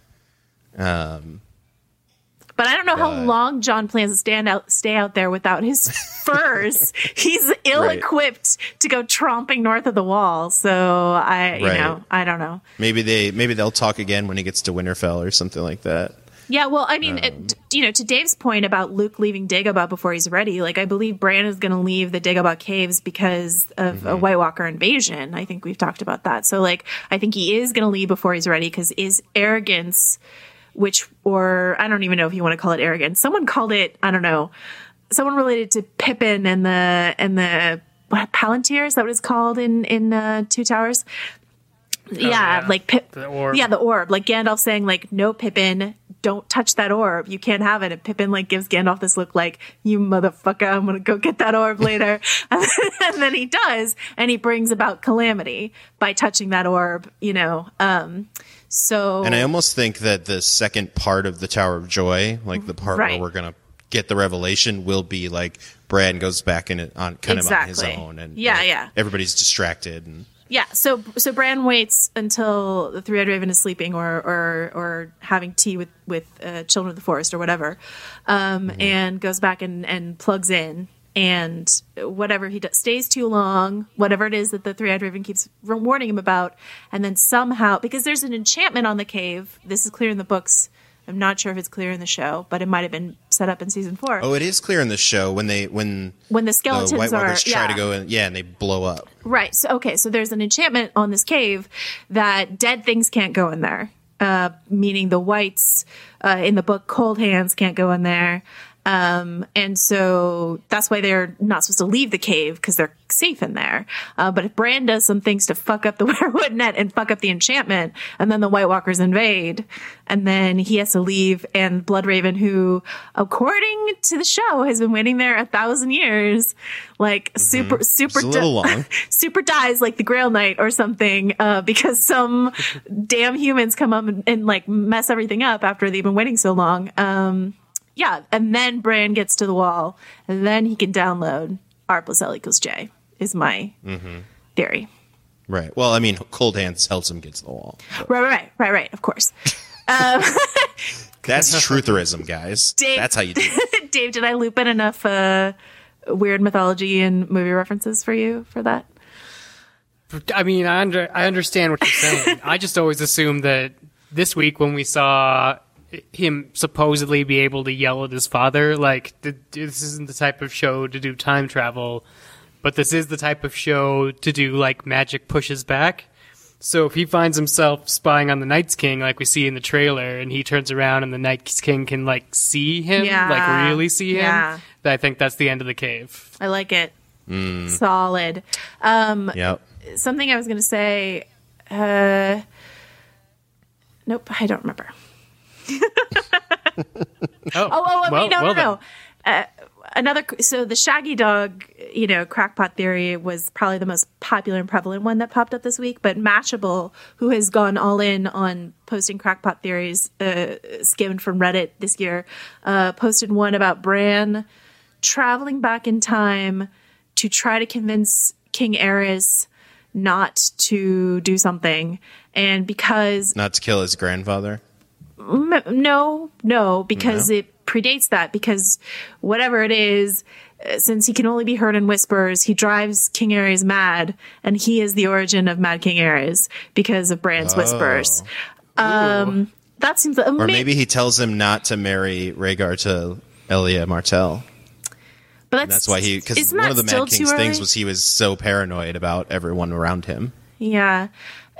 But I don't know how long Jon plans to stay out there without his furs. He's ill-equipped to go tromping north of the Wall. So I don't know. Maybe they'll talk again when he gets to Winterfell or something like that. Yeah, well, I mean, to Dave's point about Luke leaving Dagobah before he's ready, like, I believe Bran is going to leave the Dagobah caves because of a White Walker invasion. I think we've talked about that. So, like, I think he is going to leave before he's ready because his arrogance, or I don't even know if you want to call it arrogance. Someone called it, I don't know, someone related to Pippin and the Palantir, is that what it's called in Two Towers? Like the orb. Yeah, the orb. Like Gandalf saying, like, no, Pippin, don't touch that orb. You can't have it. And Pippin, like, gives Gandalf this look like, you motherfucker, I'm going to go get that orb later. and then he does, and he brings about calamity by touching that orb, So, and I almost think that the second part of the Tower of Joy, like the part where we're going to get the revelation, will be like Bran goes back in it on kind of on his own, and everybody's distracted. And yeah, so Bran waits until the Three-Eyed Raven is sleeping or having tea with Children of the Forest or whatever, and goes back and plugs in. And whatever he does, stays too long, whatever it is that the Three-Eyed Raven keeps warning him about, and then somehow, because there's an enchantment on the cave, this is clear in the books, I'm not sure if it's clear in the show, but it might have been set up in season 4. Oh, it is clear in the show when the skeletons White Walkers try to go in, and they blow up. Right. So there's an enchantment on this cave that dead things can't go in there, meaning the whites in the book Cold Hands can't go in there. And so that's why they're not supposed to leave the cave, because they're safe in there. But if Bran does some things to fuck up the werewood net and fuck up the enchantment, and then the White Walkers invade, and then he has to leave, and Bloodraven, who, according to the show, has been waiting there 1,000 years, like super It's a little long. super dies like the Grail Knight or something, because some damn humans come up and like mess everything up after they've been waiting so long. Yeah, and then Bran gets to the wall, and then he can download R plus L equals J, is my theory. Right. Well, I mean, Cold Hands helps him get to the wall. But Right, of course. that's trutherism, guys. Dave, That's how you do it. Dave, did I loop in enough weird mythology and movie references for you for that? I mean, I understand what you're saying. I just always assumed that this week when we saw him supposedly be able to yell at his father, like, this isn't the type of show to do time travel, but this is the type of show to do, like, magic pushes back. So if he finds himself spying on the Night's King, like we see in the trailer, and he turns around and the Night's King can, like, see him, like, really see him, then I think that's the end of the cave. I like it. Solid. Yep. Something I was going to say, nope, I don't remember. No. So the Shaggy Dog, crackpot theory was probably the most popular and prevalent one that popped up this week. But Mashable, who has gone all in on posting crackpot theories, skimmed from Reddit this year, posted one about Bran traveling back in time to try to convince King Aerys not to do something, and because Not to kill his grandfather. No, because it predates that, because whatever it is, since he can only be heard in whispers, he drives King Aerys mad, and he is the origin of Mad King Aerys because of Bran's whispers. That seems or maybe he tells him not to marry Rhaegar to Elia Martell. But that's why because one of the Mad King's things was he was so paranoid about everyone around him. Yeah.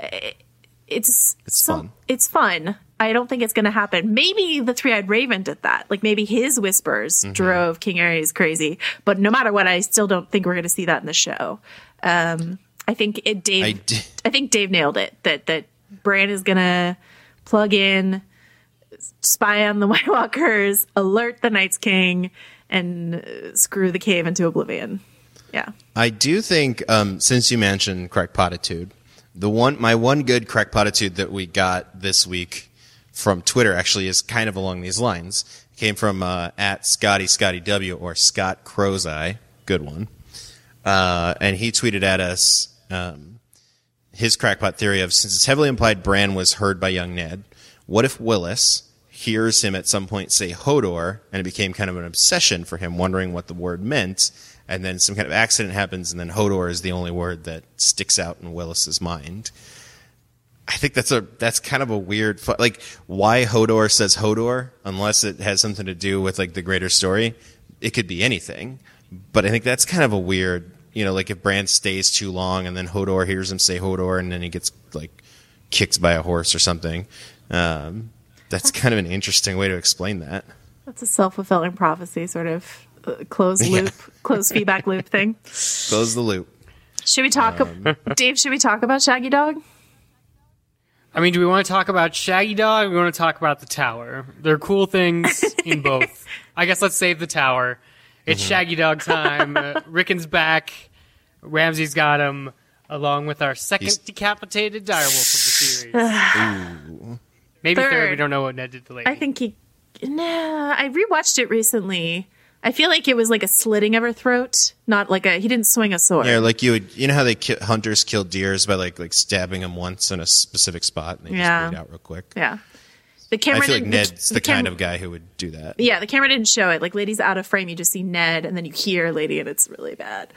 It's fun. It's fun. I don't think it's going to happen. Maybe the Three-Eyed Raven did that. Like, maybe his whispers drove King Aerys crazy. But no matter what, I still don't think we're going to see that in the show. I think Dave nailed it. That Bran is going to plug in, spy on the White Walkers, alert the Night's King, and screw the cave into oblivion. Yeah. I do think, since you mentioned crackpotitude, my one good crackpotitude that we got this week from Twitter actually is kind of along these lines. It came from at Scotty W or Scott Crow's Eye. Good one. And he tweeted at us his crackpot theory of, since it's heavily implied Bran was heard by young Ned, what if Willis hears him at some point say Hodor, and it became kind of an obsession for him, wondering what the word meant, and then some kind of accident happens, and then Hodor is the only word that sticks out in Willis's mind. I think that's kind of a weird, like, why Hodor says Hodor, unless it has something to do with, like, the greater story. It could be anything, but I think that's kind of a weird, like, if Bran stays too long and then Hodor hears him say Hodor and then he gets, like, kicked by a horse or something. That's kind of an interesting way to explain that. That's a self-fulfilling prophecy, sort of closed loop, closed feedback loop thing. Close the loop. Should we talk, Dave? Should we talk about Shaggy Dog? I mean, do we want to talk about Shaggy Dog or do we want to talk about the tower? There are cool things in both. I guess let's save the tower. It's Shaggy Dog time. Rickon's back. Ramsay's got him, along with our second decapitated direwolf of the series. Maybe third. We don't know what Ned did to Lady. I think I rewatched it recently. I feel like it was like a slitting of her throat, not like he didn't swing a sword. Yeah, like you know how hunters kill deers by like stabbing them once in a specific spot and they just bleed out real quick. Yeah. The camera I feel like Ned's the kind of guy who would do that. Yeah, the camera didn't show it. Like, Lady's out of frame. You just see Ned, and then you hear Lady, and it's really bad.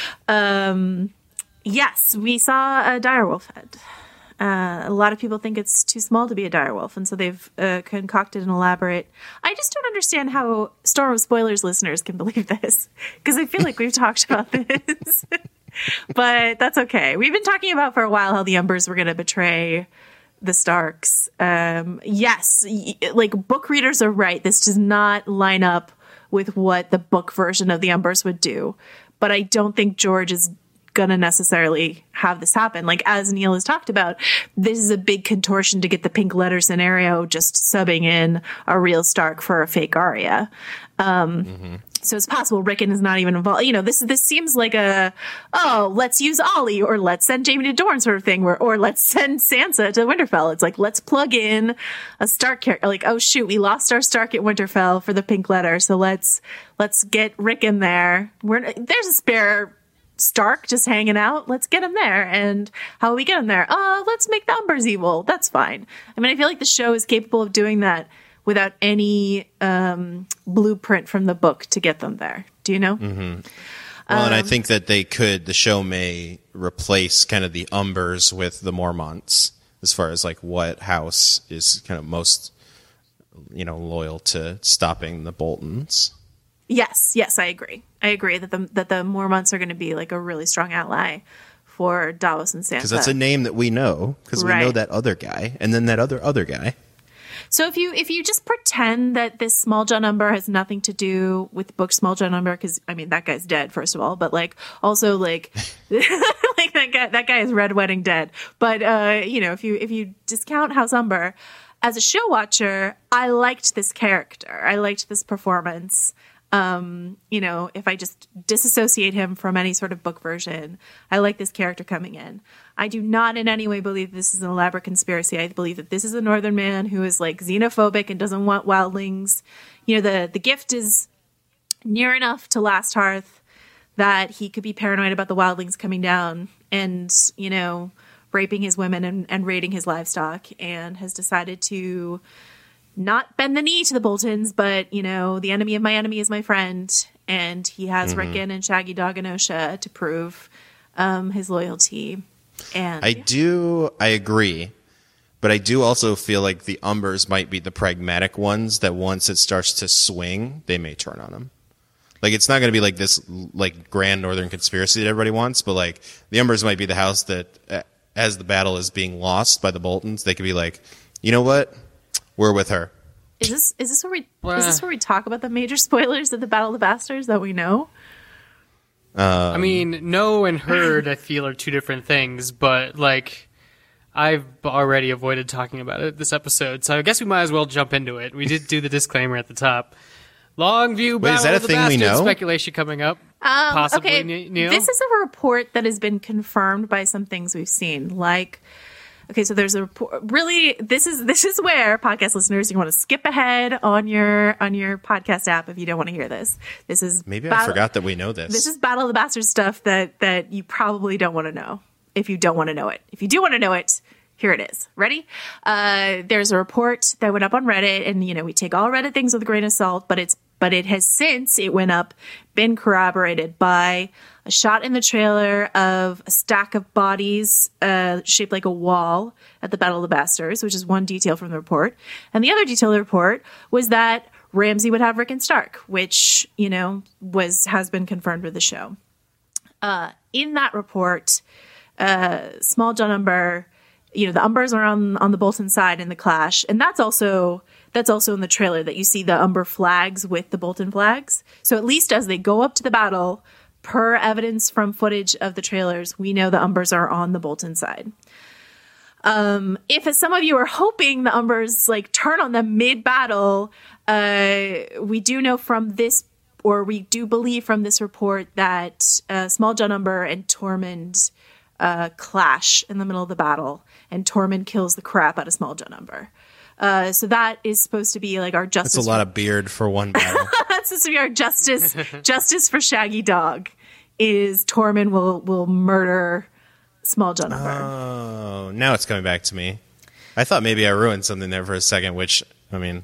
Yes, we saw a direwolf head. A lot of people think it's too small to be a direwolf, and so they've concocted an elaborate... I just don't understand how Storm of Spoilers listeners can believe this, because I feel like we've talked about this. But that's okay. We've been talking about for a while how the Umbers were going to betray the Starks. Yes, like, book readers are right. This does not line up with what the book version of the Umbers would do. But I don't think George is going to necessarily have this happen. Like, as Neil has talked about, this is a big contortion to get the pink letter scenario, just subbing in a real Stark for a fake Arya. So it's possible Rickon is not even involved. You know, this seems like let's use Ollie, or let's send Jamie to Dorne sort of thing, or let's send Sansa to Winterfell. It's like, let's plug in a Stark character. Like, oh shoot, we lost our Stark at Winterfell for the pink letter, so let's get Rickon there. There's a spare Stark just hanging out. Let's get him there. And how will we get him there? Let's make the Umbers evil. That's fine. I mean, I feel like the show is capable of doing that without any blueprint from the book to get them there. Do you know? Mm-hmm. Well, and I think that the show may replace kind of the Umbers with the Mormonts, as far as like what house is kind of most, loyal to stopping the Boltons. Yes, I agree. I agree that the Mormonts are going to be like a really strong ally for Davos and Sansa. Because that's a name that we know, because we know that other guy, and then that other guy. So if you just pretend that this Small John Umber has nothing to do with the book Small John Umber, because I mean that guy's dead, first of all, but like also like like that guy is Red Wedding dead. But if you discount House Umber, as a show watcher, I liked this character. I liked this performance. If I just disassociate him from any sort of book version, I like this character coming in. I do not in any way believe this is an elaborate conspiracy. I believe that this is a northern man who is like xenophobic and doesn't want wildlings. The gift is near enough to Last Hearth that he could be paranoid about the wildlings coming down and, raping his women and raiding his livestock, and has decided to not bend the knee to the Boltons, but, the enemy of my enemy is my friend. And he has Rickon and Shaggy Dog and Osha to prove his loyalty. And I agree. But I do also feel like the Umbers might be the pragmatic ones that once it starts to swing, they may turn on him. Like, it's not going to be like this like grand northern conspiracy that everybody wants, but like the Umbers might be the house that, as the battle is being lost by the Boltons, they could be like, you know what? We're with her. Is this where we talk about the major spoilers of the Battle of the Bastards that we know? I mean, know and heard, I feel, are two different things, but like I've already avoided talking about it this episode, so I guess we might as well jump into it. We did do the disclaimer at the top. Longview Battle is that of a the thing we Bastards know? speculation coming up. Possibly, okay. Neil? This is a report that has been confirmed by some things we've seen, like. Okay, so there's a report. Really, this is where podcast listeners, you want to skip ahead on your podcast app if you don't want to hear this. This is I forgot that we know this. This is Battle of the Bastards stuff that you probably don't want to know if you don't want to know it. If you do want to know it, here it is. Ready? There's a report that went up on Reddit, and we take all Reddit things with a grain of salt, but it has since it went up been corroborated by a shot in the trailer of a stack of bodies shaped like a wall at the Battle of the Bastards, which is one detail from the report. And the other detail of the report was that Ramsay would have Rickon Stark, which, has been confirmed with the show. In that report, Small John Umber, the Umbers are on the Bolton side in the clash. And that's also in the trailer that you see the Umber flags with the Bolton flags. So at least as they go up to the battle, per evidence from footage of the trailers, we know the Umbers are on the Bolton side. If, as some of you are hoping, the Umbers turn on them mid-battle, we do know from this, or we do believe from this report, that Small John Umber and Tormund clash in the middle of the battle, and Tormund kills the crap out of Small John Umber. So that is supposed to be our justice. That's a lot of beard for one battle. That's supposed to be our justice for Shaggy Dog. Is Tormund will murder Small John Umber. Oh, now it's coming back to me. I thought maybe I ruined something there for a second, which, I mean,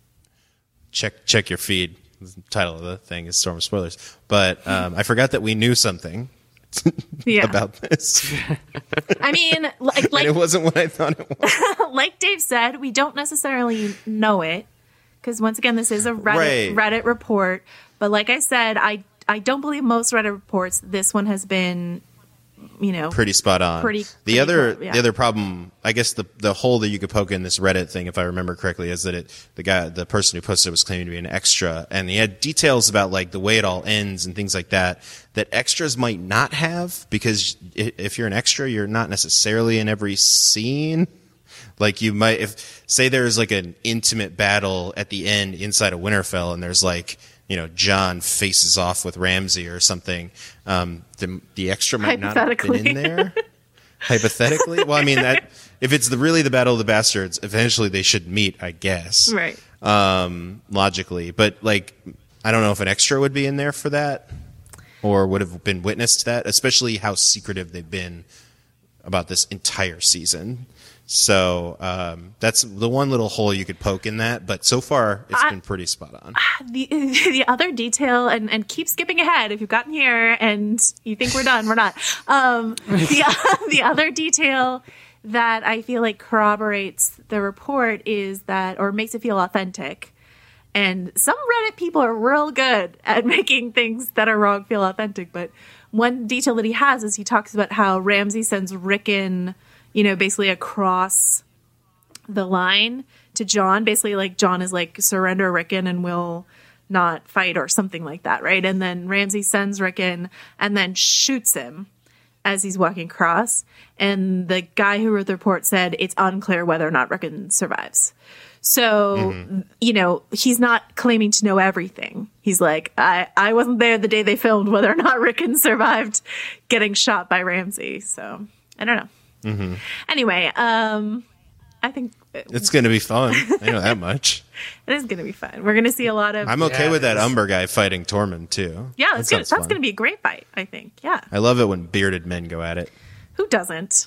check your feed. The title of the thing is Storm of Spoilers. But I forgot that we knew something about this. I mean, and it wasn't what I thought it was. Like Dave said, we don't necessarily know it, because once again, this is a Reddit report. But like I said, I don't believe most Reddit reports. This one has been pretty spot on. The other problem, I guess the hole that you could poke in this Reddit thing, if I remember correctly, is that the person who posted it was claiming to be an extra, and he had details about like the way it all ends and things like that extras might not have, because if you're an extra, you're not necessarily in every scene. Like you might, if say there's like an intimate battle at the end inside of Winterfell, and there's like, Jon faces off with Ramsay or something, the extra might not have been in there. Hypothetically. Well, I mean, that if it's really the Battle of the Bastards, eventually they should meet, I guess. Right. Logically. But like, I don't know if an extra would be in there for that, or would have been witness to that, especially how secretive they've been about this entire season. So that's the one little hole you could poke in that, but so far it's been pretty spot on. The other detail, and keep skipping ahead if you've gotten here and you think we're done, we're not. The other detail that I feel like corroborates the report is that, or makes it feel authentic, and some Reddit people are real good at making things that are wrong feel authentic, but one detail that he has is he talks about how Ramsay sends Rickon, basically across the line to Jon. Basically, like, Jon is like, surrender Rickon and we'll not fight, or something like that, right? And then Ramsay sends Rickon and then shoots him as he's walking across. And the guy who wrote the report said it's unclear whether or not Rickon survives. So, he's not claiming to know everything. He's like, I wasn't there the day they filmed whether or not Rickon survived getting shot by Ramsay. So, I don't know. Mm-hmm. Anyway, I think it's going to be fun. I know that much. It is going to be fun. We're going to see a lot of. I'm okay with that Umber guy fighting Tormund too. Yeah, that's good. That's going to be a great fight, I think. Yeah. I love it when bearded men go at it. Who doesn't?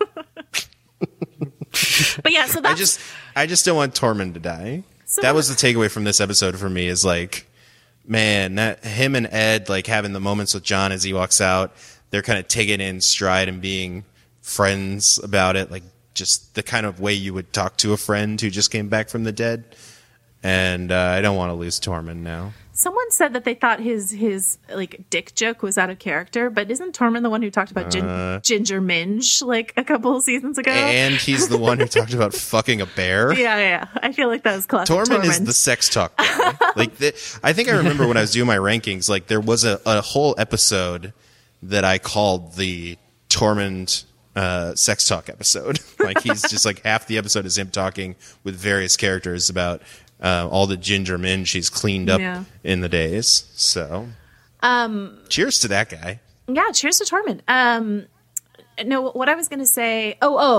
But yeah, so that's. I just don't want Tormund to die. So that was the takeaway from this episode for me. Is like, man, that him and Ed like having the moments with Jon as he walks out. They're kind of taking it in stride and being friends about it, like just the kind of way you would talk to a friend who just came back from the dead. And I don't want to lose Tormund now. Someone said that they thought his like dick joke was out of character, but isn't Tormund the one who talked about Ginger Minge like a couple of seasons ago? And he's the one who talked about fucking a bear. Yeah. I feel like that was classic. Tormund is the sex talk guy. I think I remember when I was doing my rankings, like there was a whole episode that I called the Tormund sex talk episode. Like he's just like half the episode is him talking with various characters about all the ginger men she's cleaned up in the days. So cheers to that guy. Yeah, cheers to Tormund. No, what I was going to say,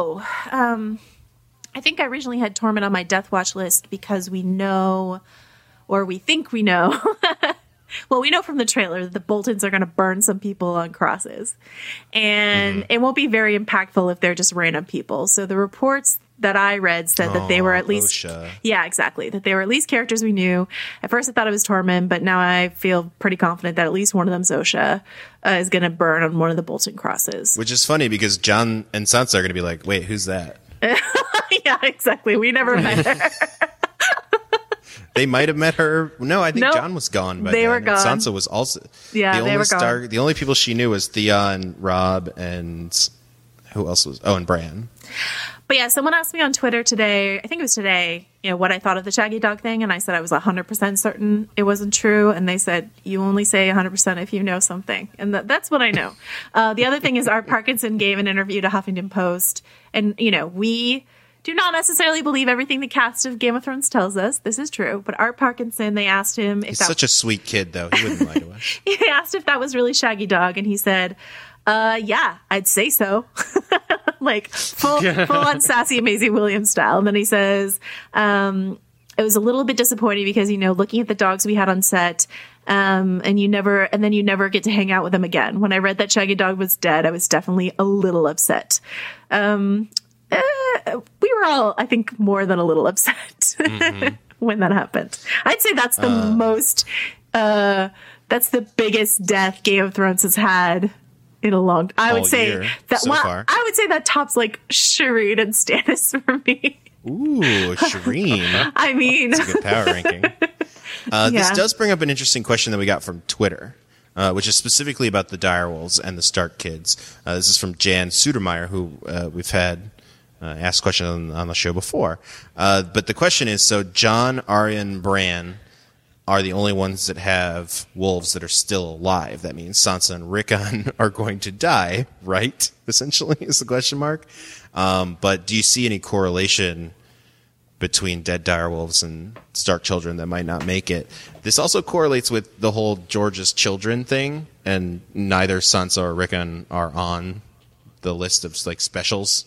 I think I originally had Tormund on my death watch list because we know, or we think we know, well, we know from the trailer that the Boltons are going to burn some people on crosses. And it won't be very impactful if they're just random people. So the reports that I read said that they were at least... Osha. Yeah, exactly. That they were at least characters we knew. At first I thought it was Tormund, but now I feel pretty confident that at least one of them's Osha is going to burn on one of the Bolton crosses. Which is funny because Jon and Sansa are going to be like, wait, who's that? Yeah, exactly. We never met her. They might have met her. No, I think Jon was gone by then. They were gone. Sansa was also. Yeah, they were gone. The only people she knew was Theon, Robb, and who else was? Oh, and Bran. But yeah, someone asked me on Twitter today, I think it was today, what I thought of the Shaggy Dog thing. And I said I was 100% certain it wasn't true. And they said, you only say 100% if you know something. And that's what I know. The other thing is Art Parkinson gave an interview to Huffington Post. And, we do not necessarily believe everything the cast of Game of Thrones tells us. This is true. But Art Parkinson, they asked him if He's such a sweet kid, though. He wouldn't lie to us. He asked if that was really Shaggy Dog. And he said, yeah, I'd say so. Like full on sassy Maisie Williams style. And then he says, it was a little bit disappointing because, looking at the dogs we had on set, and then you never get to hang out with them again. When I read that Shaggy Dog was dead, I was definitely a little upset. We were all, I think, more than a little upset when that happened. I'd say that's the most, that's the biggest death Game of Thrones has had in a long time. I would say that so far. I would say that tops like Shireen and Stannis for me. Ooh, Shireen. I mean, that's a good power ranking. This does bring up an interesting question that we got from Twitter. which is specifically about the direwolves and the Stark kids. This is from Jan Sudermeyer, who we've had asked questions on the show before. But the question is, so Jon, Arya, and Bran are the only ones that have wolves that are still alive. That means Sansa and Rickon are going to die, right? Essentially, is the question mark. But do you see any correlation between dead direwolves and Stark children that might not make it? This also correlates with the whole George's children thing, and neither Sansa or Rickon are on the list of like specials.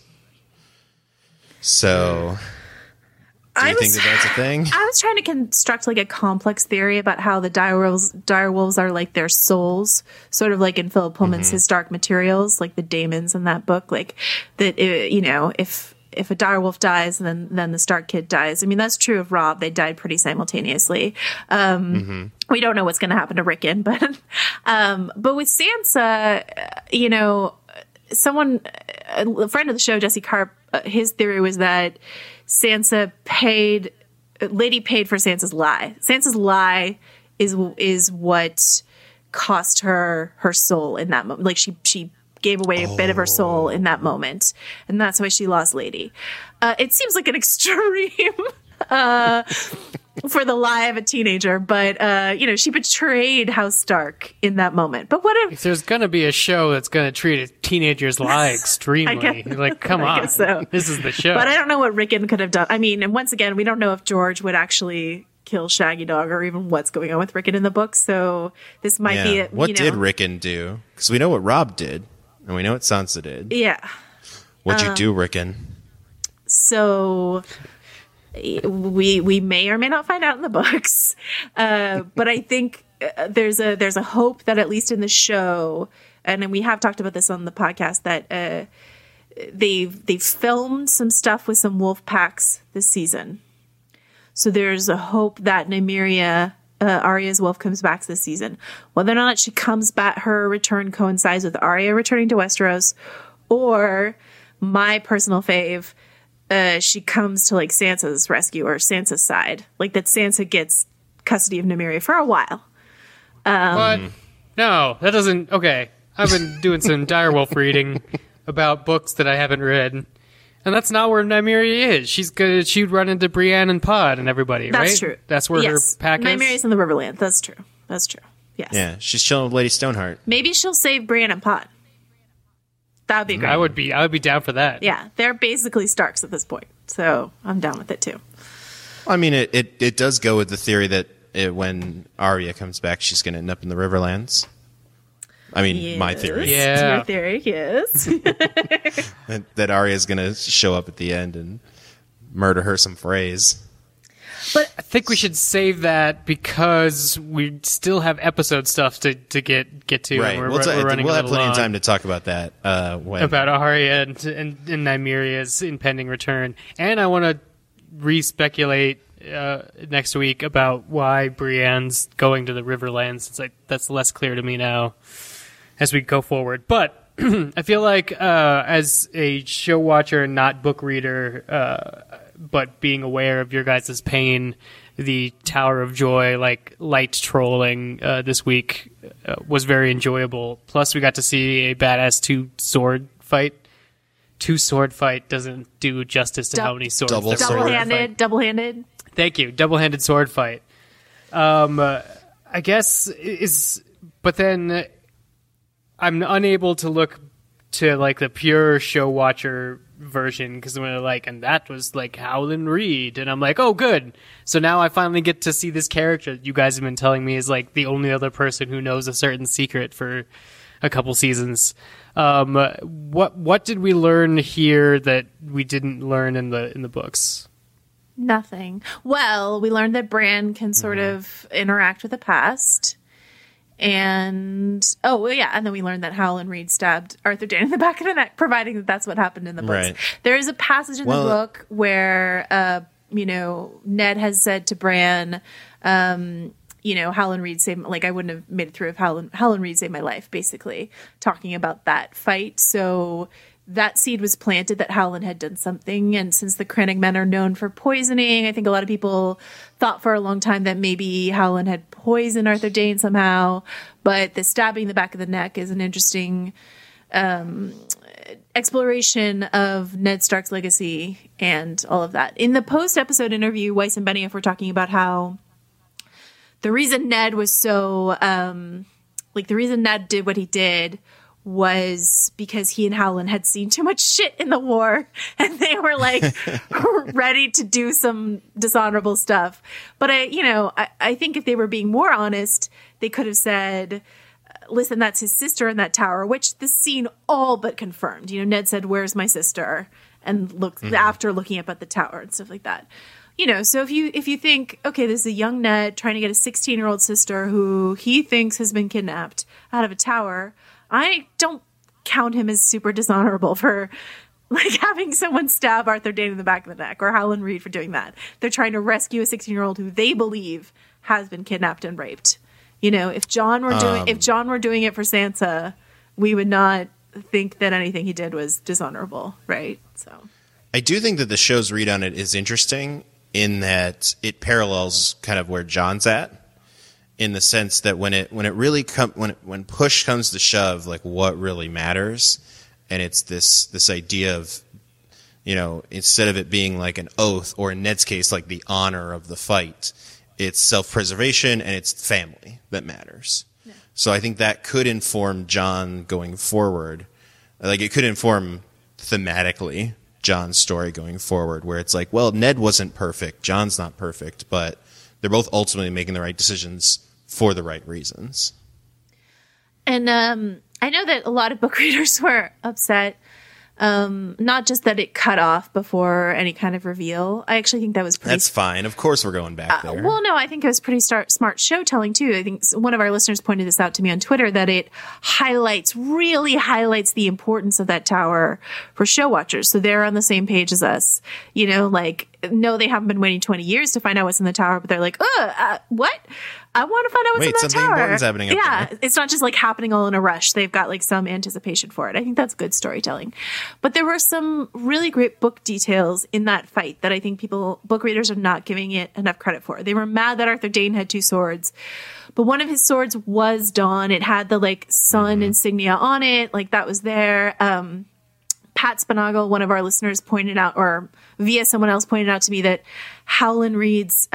So, do you think that that's a thing? I was trying to construct like a complex theory about how the direwolves are like their souls, sort of like in Philip Pullman's His Dark Materials, like the daemons in that book, like that. If a direwolf dies, then the Stark kid dies. I mean, that's true of Robb. They died pretty simultaneously. We don't know what's going to happen to Rickon, but with Sansa, a friend of the show, Jesse Karp, his theory was that Lady paid for Sansa's lie. Sansa's lie is what cost her soul in that moment. Like she gave away a bit of her soul in that moment, and that's why she lost Lady. It seems like an extreme for the lie of a teenager, but she betrayed House Stark in that moment. But what if there's going to be a show that's going to treat a teenager's lie extremely? Like, come on, so. This is the show. But I don't know what Rickon could have done. I mean, and once again, we don't know if George would actually kill Shaggy Dog or even what's going on with Rickon in the book. So this might be it. What did Rickon do? Because we know what Robb did, and we know what Sansa did. Yeah. What'd you do, Rickon? So we may or may not find out in the books, but I think there's a hope that at least in the show, and we have talked about this on the podcast, that they've filmed some stuff with some wolf packs this season. So there's a hope that Nymeria, Arya's wolf, comes back this season. Whether or not she comes back, her return coincides with Arya returning to Westeros, or my personal fave, she comes to like Sansa's rescue or Sansa's side, like that Sansa gets custody of Nymeria for a while. What? No, that doesn't. Okay, I've been doing some direwolf reading about books that I haven't read, and that's not where Nymeria is. She'd run into Brienne and Pod and everybody, right? That's true. That's where her pack is. Nymeria's in the Riverland. That's true. Yes. Yeah, she's chilling with Lady Stoneheart. Maybe she'll save Brienne and Pod. That would be great. I would be down for that. Yeah, they're basically Starks at this point, so I'm down with it too. I mean, it does go with the theory that when Arya comes back, she's going to end up in the Riverlands. I mean, yes. My theory. Yeah. Your theory, yes. that Arya's going to show up at the end and murder her some Freys. But I think we should save that because we still have episode stuff to get to. Right. We'll have plenty of time to talk about that. About Arya and Nymeria's impending return. And I want to re-speculate next week about why Brienne's going to the Riverlands, since that's less clear to me now as we go forward. But I feel like as a show watcher, not book reader, but being aware of your guys' pain, the Tower of Joy, like light trolling this week was very enjoyable. Plus, we got to see a badass two-sword fight. Two-sword fight doesn't do justice to how many swords. Double-handed. Thank you. Double-handed sword fight. I guess but then I'm unable to look to like the pure show watcher version because we're like, and that was like Howland Reed, and I'm like, oh, good. So now I finally get to see this character you guys have been telling me is like the only other person who knows a certain secret for a couple seasons. What did we learn here that we didn't learn in the books? Nothing. Well, we learned that Bran can sort of interact with the past. And then we learned that Howland Reed stabbed Arthur Dayne in the back of the neck, providing that that's what happened in the books. Right. There is a passage in the book where Ned has said to Bran, Howland Reed saved, like, I wouldn't have made it through if Howland Reed saved my life, basically talking about that fight. So that seed was planted that Howland had done something. And since the Krennic men are known for poisoning, I think a lot of people thought for a long time that maybe Howland had poisoned Arthur Dayne somehow. But the stabbing in the back of the neck is an interesting exploration of Ned Stark's legacy and all of that. In the post-episode interview, Weiss and Benioff were talking about how the reason Ned was so, the reason Ned did what he did was because he and Howland had seen too much shit in the war and they were like ready to do some dishonorable stuff. But I think if they were being more honest, they could have said, listen, that's his sister in that tower, which this scene all but confirmed. Ned said, "Where's my sister?" and after looking up at the tower and stuff like that. So if you think, okay, this is a young Ned trying to get a 16-year-old sister who he thinks has been kidnapped out of a tower, I don't count him as super dishonorable for having someone stab Arthur Dayne in the back of the neck or Howland Reed for doing that. They're trying to rescue a 16-year-old who they believe has been kidnapped and raped. If John were doing it for Sansa, we would not think that anything he did was dishonorable, right? So I do think that the show's read on it is interesting in that it parallels kind of where John's at, in the sense that when push comes to shove, what really matters, and it's this idea of, instead of it being like an oath, or in Ned's case, like the honor of the fight, it's self-preservation and it's family that matters. Yeah. So I think that could inform John going forward. It could inform thematically John's story going forward, where it's like, well, Ned wasn't perfect, John's not perfect, but they're both ultimately making the right decisions for the right reasons. And I know that a lot of book readers were upset, not just that it cut off before any kind of reveal. I actually think that was pretty... That's fine. Of course we're going back there. Well, no, I think it was pretty smart show telling, too. I think one of our listeners pointed this out to me on Twitter, that it really highlights the importance of that tower for show watchers. So they're on the same page as us. No, they haven't been waiting 20 years to find out what's in the tower, but they're like, what? I want to find out what's in that something tower. Important's happening up there. It's not just happening all in a rush. They've got some anticipation for it. I think that's good storytelling. But there were some really great book details in that fight that I think book readers are not giving it enough credit for. They were mad that Arthur Dayne had two swords, but one of his swords was Dawn. It had the sun insignia on it. That was there. Pat Spinagle, one of our listeners, pointed out, or via someone else pointed out to me, that Howland Reed's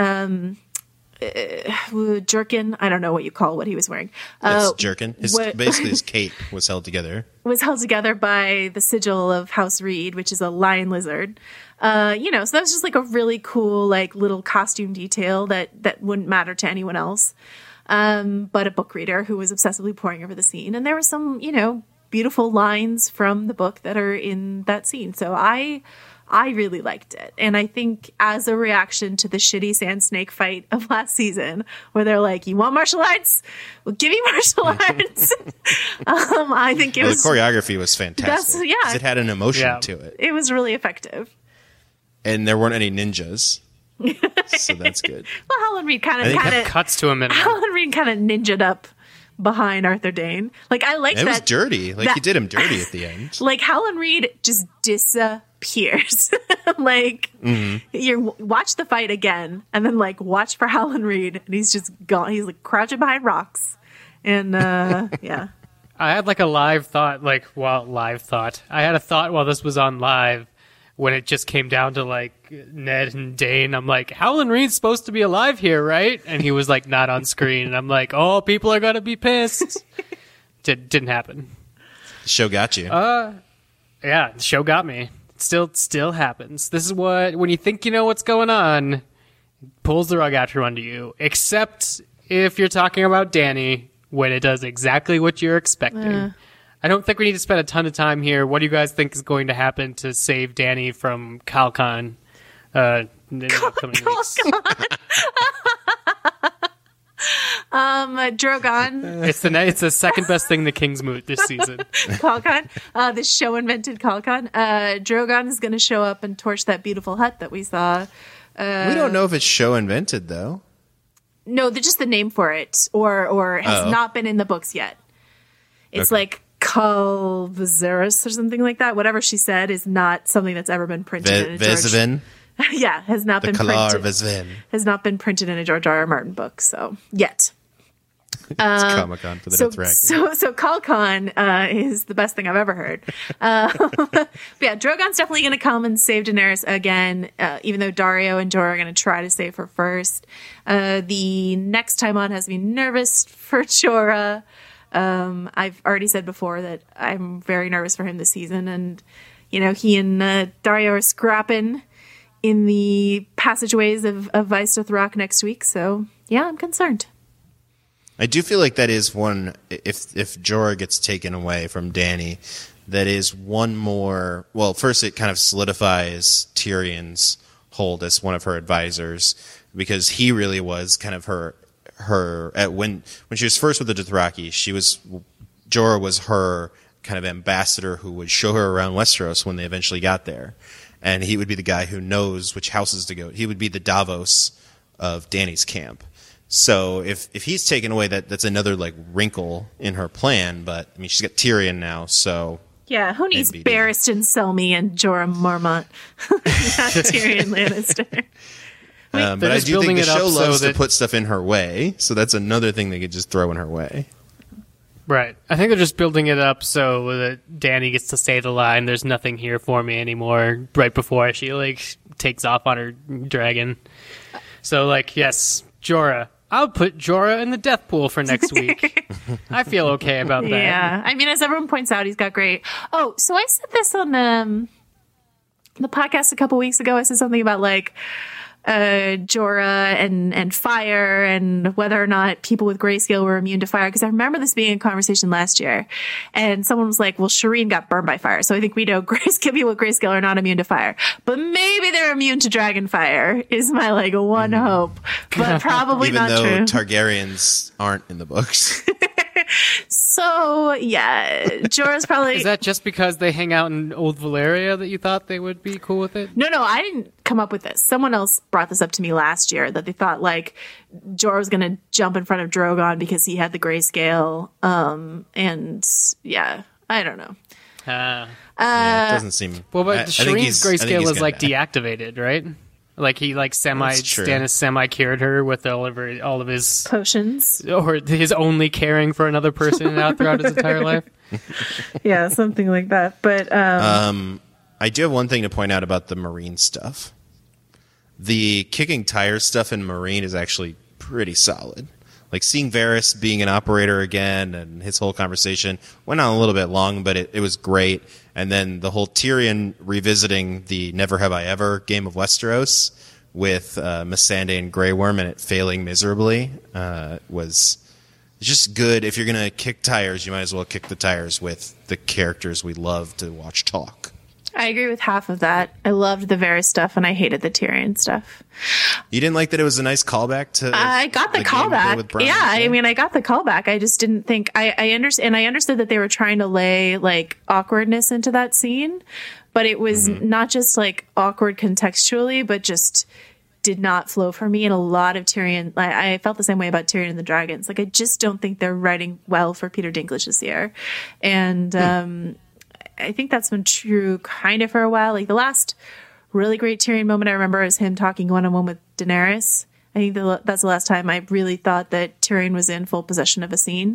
jerkin, I don't know what you call what he was wearing. It's jerkin. Basically his cape was held together. Was held together by the sigil of House Reed, which is a lion lizard. So that was just a really cool little costume detail that wouldn't matter to anyone else, but a book reader who was obsessively poring over the scene. And there were some, beautiful lines from the book that are in that scene. So I really liked it. And I think as a reaction to the shitty sand snake fight of last season, where they're like, you want martial arts? Well, give me martial arts. I think the choreography was fantastic. Yeah. It had an emotion to it. It was really effective. And there weren't any ninjas. So that's good. Well, Howland Reed kind of cuts to him. Howland Reed kind of ninja'd up behind Arthur Dayne. I like that. It was dirty. He did him dirty at the end. Howland Reed just disappears. You watch the fight again, and then watch for Howland Reed, and he's just gone. He's crouching behind rocks, and yeah. I had a live thought, I had a thought while this was on live, when it just came down to Ned and Dane. I'm like, Howland Reed's supposed to be alive here, right? And he was not on screen. And I'm like, oh, people are gonna be pissed. Didn't happen. The show got you. Yeah, the show got me. It still happens. This is when you think you know what's going on, it pulls the rug out from under you. Except if you're talking about Dany, when it does exactly what you're expecting. I don't think we need to spend a ton of time here. What do you guys think is going to happen to save Dany from Khalkan in the upcoming weeks? Drogon. It's the second best thing the King's moot this season. Khalkan. The show invented Khalkan. Drogon is going to show up and torch that beautiful hut that we saw. We don't know if it's show invented, though. No, just the name for it, or has not been in the books yet. It's Calvazaris or something like that. Whatever she said is not something that's ever been printed in a Vezvin? Yeah, has not been Kalar printed. Vezvin. Has not been printed in a George R. R. Martin book, so yet. It's Comic-Con for the Dothraki. So CalCon is the best thing I've ever heard. But yeah, Drogon's definitely going to come and save Daenerys again, even though Dario and Jorah are going to try to save her first. The next time on has me nervous for Jorah. I've already said before that I'm very nervous for him this season, and he and Dario are scrapping in the passageways of Vice Dothrak next week. So yeah, I'm concerned. I do feel like that is one, if Jorah gets taken away from Dany, that is one more, well, first it kind of solidifies Tyrion's hold as one of her advisors, because he really was kind of her when she was first with the Dothraki, Jorah was her kind of ambassador who would show her around Westeros when they eventually got there. And he would be the guy who knows which houses to go. He would be the Davos of Dany's camp. So if he's taken away, that's another like wrinkle in her plan. But I mean, she's got Tyrion now, so yeah, who needs Barristan Selmy and Jorah Mormont? Not Tyrion Lannister. But I do think the show loves to put stuff in her way, so that's another thing they could just throw in her way. Right. I think they're just building it up so that Dany gets to say the line, "There's nothing here for me anymore," right before she takes off on her dragon. So yes, Jorah. I'll put Jorah in the death pool for next week. I feel okay about that. Yeah. I mean, as everyone points out, he's got great... Oh, so I said this on the podcast a couple weeks ago. I said something about Jorah and fire and whether or not people with grayscale were immune to fire. Because I remember this being a conversation last year. And someone was like, well, Shireen got burned by fire. So I think we know people with grayscale are not immune to fire. But maybe they're immune to dragon fire is my one hope. But probably not true. Even though Targaryens aren't in the books. So, yeah, Jorah's probably... Is that just because they hang out in Old Valyria that you thought they would be cool with it? No, I didn't come up with this. Someone else brought this up to me last year, that they thought, Jorah was going to jump in front of Drogon because he had the grayscale. And, yeah, I don't know. Yeah, it doesn't seem... Well, but Shireen's grayscale is, deactivated, right? He Stannis semi-cured her with all of his potions, or his only caring for another person out throughout his entire life. Yeah, something like that. But I do have one thing to point out about the Marine stuff. The kicking tires stuff in Marine is actually pretty solid. Seeing Varys being an operator again, and his whole conversation went on a little bit long, but it was great. And then the whole Tyrion revisiting the Never Have I Ever game of Westeros with Missandei and Grey Worm and it failing miserably was just good. If you're going to kick tires, you might as well kick the tires with the characters we love to watch talk. I agree with half of that. I loved the Varys stuff, and I hated the Tyrion stuff. You didn't like that it was a nice callback to... I got the callback. Yeah, I mean, I got the callback. I just didn't think... I understood that they were trying to lay, awkwardness into that scene, but it was not just, awkward contextually, but just did not flow for me. And a lot of Tyrion... I felt the same way about Tyrion and the Dragons. I just don't think they're writing well for Peter Dinklage this year. And... I think that's been true kind of for a while. The last really great Tyrion moment I remember is him talking one-on-one with Daenerys. I think that's the last time I really thought that Tyrion was in full possession of a scene.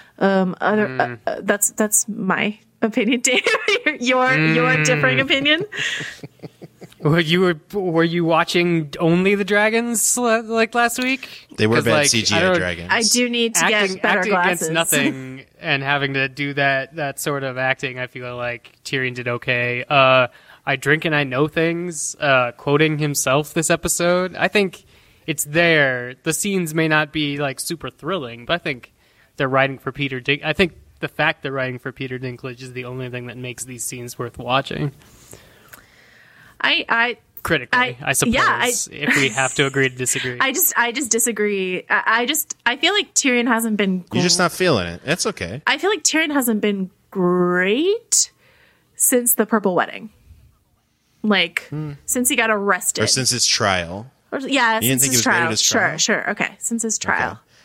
That's my opinion, Dave. Your differing opinion. Were you watching only the dragons last week? They were bad CGI dragons. I do need to get better acting glasses. Against nothing and having to do that sort of acting, I feel like Tyrion did okay. I drink and I know things. Quoting himself this episode, I think it's there. The scenes may not be super thrilling, but I think they're writing for Peter Dinklage. I think the fact they're writing for Peter Dinklage is the only thing that makes these scenes worth watching. Critically, I suppose, if we have to agree to disagree. I just disagree. I feel like Tyrion hasn't been... You're just not feeling it. That's okay. I feel like Tyrion hasn't been great since the Purple Wedding. Since he got arrested. Or since his trial. Since his trial. Sure. Okay. Since his trial.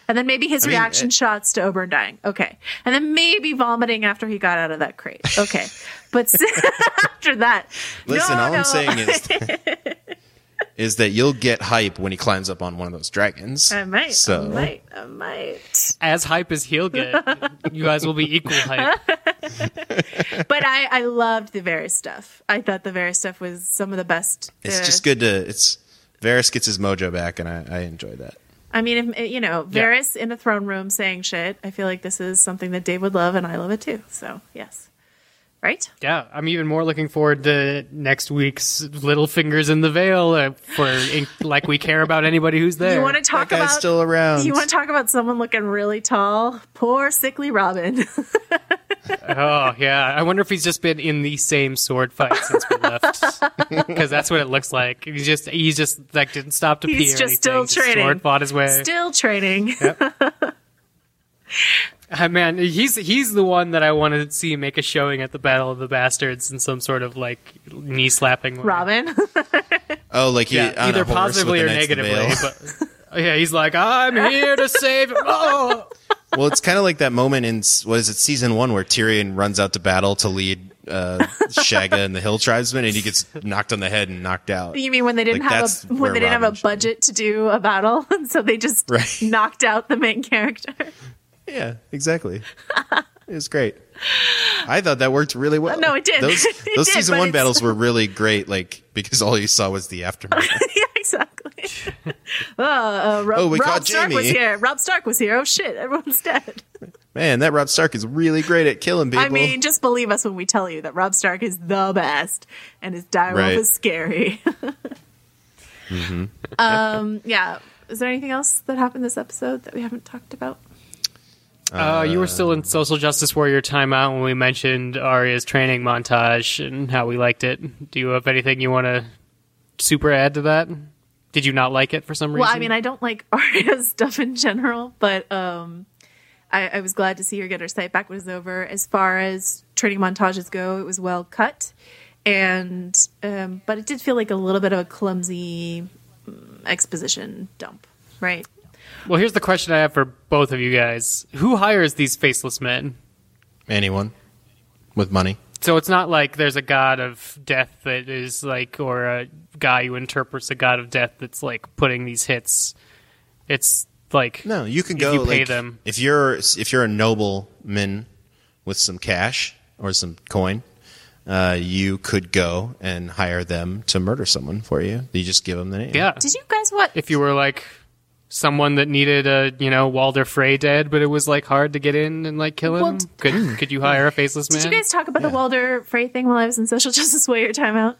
And then maybe his reaction shots to Oberyn dying. Okay. And then maybe vomiting after he got out of that crate. Okay. But after that. Listen, I'm saying is that you'll get hype when he climbs up on one of those dragons. I might. So. I might. As hype as he'll get, you guys will be equal hype. But I loved the Varys stuff. I thought the Varys stuff was some of the best. It's just good to. Varys gets his mojo back, and I enjoy that. I mean, if, Varys in a throne room saying shit, I feel like this is something that Dave would love, and I love it too. So, yes. Right? Yeah, I'm even more looking forward to next week's Little Fingers in the Veil like we care about anybody who's there. You want to talk that guy's about still around. You want to talk about someone looking really tall? Poor sickly Robin. Oh, yeah. I wonder if he's just been in the same sword fight since we left. Because that's what it looks like. He's just like didn't stop to pee He's or just anything. still training. Sword fought his way. Still training. Yep. Man, he's the one that I want to see make a showing at the Battle of the Bastards in some sort of like knee slapping way. Robin. Oh, like he on either a horse positively with or a knight to the negatively. veil. But yeah, he's like, I'm here to save him. Oh. Well, it's kind of like that moment in season 1 where Tyrion runs out to battle to lead Shagga and the Hill Tribesmen, and he gets knocked on the head and knocked out. You mean when they didn't have a budget to do a battle, and so they just knocked out the main character? Yeah, exactly. It was great. I thought that worked really well. No, it did. Those season 1 battles were really great, like because all you saw was the aftermath. Yeah, exactly. we Robb caught Stark Jaime. was here. Robb Stark was here. Oh shit, everyone's dead. Man, that Robb Stark is really great at killing people. I mean, just believe us when we tell you that Robb Stark is the best, and his direwolf is scary. Mm-hmm. Yeah. Is there anything else that happened this episode that we haven't talked about? You were still in Social Justice Warrior timeout when we mentioned Arya's training montage and how we liked it. Do you have anything you want to super add to that? Did you not like it for some reason? Well, I mean, I don't like Arya's stuff in general, but I was glad to see her get her sight back when it was over. As far as training montages go, it was well cut, and but it did feel like a little bit of a clumsy exposition dump, right? Well, here's the question I have for both of you guys. Who hires these faceless men? Anyone with money. So it's not like there's a god of death that is like, or a guy who interprets a god of death that's like putting these hits. It's like, no, you can if go you pay like, them. If you're a nobleman with some cash or some coin, you could go and hire them to murder someone for you. You just give them the name. Yeah. Did you guys what? If you were like someone that needed Walder Frey dead, but it was like hard to get in and like kill him, Well, could you hire a faceless man? Did you guys talk about the Walder Frey thing while I was in Social Justice Warrior timeout?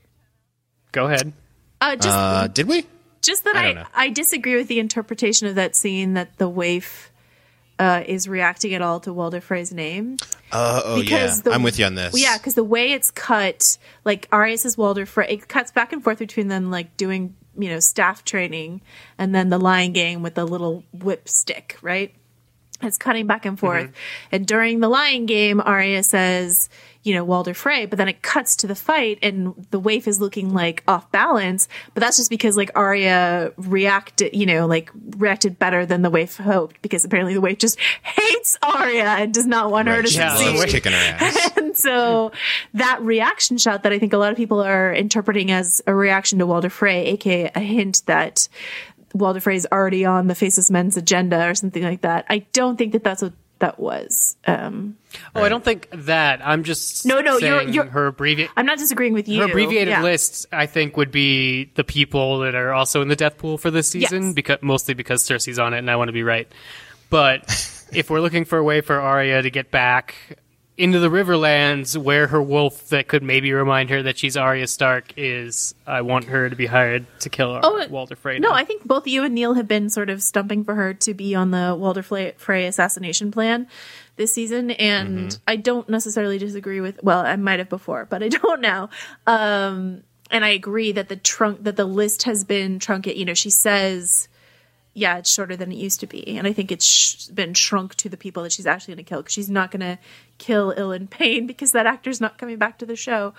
Go ahead. Did we? Just that I don't know. I disagree with the interpretation of that scene that the waif is reacting at all to Walder Frey's name. Yeah. I'm with you on this. Yeah, because the way it's cut, like Arya says Walder Frey, it cuts back and forth between them like doing, staff training and then the Lion Gang with the little whip stick, right? It's cutting back and forth. Mm-hmm. And during the Lion Game, Arya says, Walder Frey, but then it cuts to the fight and the waif is looking like off balance, but that's just because like Arya reacted better than the waif hoped, because apparently the waif just hates Arya and does not want her to succeed. Loves kicking her ass. And so that reaction shot that I think a lot of people are interpreting as a reaction to Walder Frey, aka a hint that Walder Frey is already on the Faceless Men's agenda or something like that. I don't think that that's what that was. I don't think that. I'm just saying you're her abbreviated. I'm not disagreeing with you. Her abbreviated list, I think, would be the people that are also in the death pool for this season, mostly because Cersei's on it, and I want to be right. But if we're looking for a way for Arya to get back into the Riverlands, where her wolf that could maybe remind her that she's Arya Stark is, I want her to be hired to kill Walder Frey. No, I think both you and Neil have been sort of stumping for her to be on the Walder Frey assassination plan this season, and I don't necessarily disagree with. Well, I might have before, but I don't now. And I agree that the list has been truncated. She says, yeah, it's shorter than it used to be. And I think it's been shrunk to the people that she's actually going to kill, because she's not going to kill Ilyn Payne because that actor's not coming back to the show.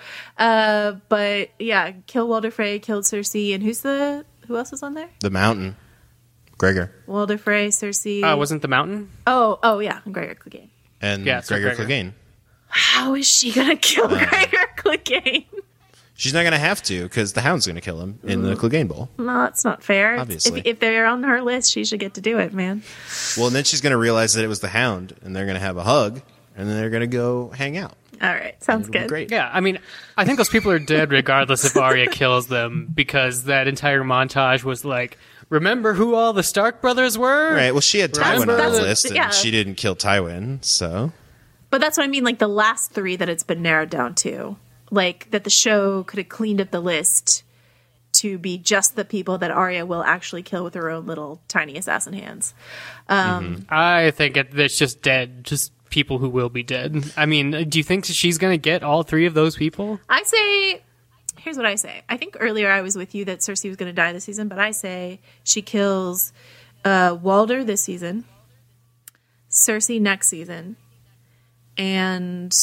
But yeah, kill Walder Frey, killed Cersei, and who else is on there? The Mountain. Gregor. Walder Frey, Cersei. Wasn't the mountain? Oh, yeah, Gregor Clegane. And Yeah, so Gregor Gregor. Clegane. How is she gonna kill Gregor Clegane? She's not going to have to, because the Hound's going to kill him in the Clegane Bowl. No, that's not fair. Obviously. If they're on her list, she should get to do it, man. Well, and then she's going to realize that it was the Hound, and they're going to have a hug, and then they're going to go hang out. All right, sounds It'll be good. great. Yeah, I mean, I think those people are dead regardless if Arya kills them, because that entire montage was like, remember who all the Stark brothers were? Right. Well, she had Tywin on the that's- list, and yeah. she didn't kill Tywin, so. But that's what I mean, like the last three that it's been narrowed down to. Like, that the show could have cleaned up the list to be just the people that Arya will actually kill with her own little tiny assassin hands. I think it's just dead. Just people who will be dead. I mean, do you think she's going to get all three of those people? I say, here's what I say. I think earlier I was with you that Cersei was going to die this season, but I say she kills Walder this season, Cersei next season, and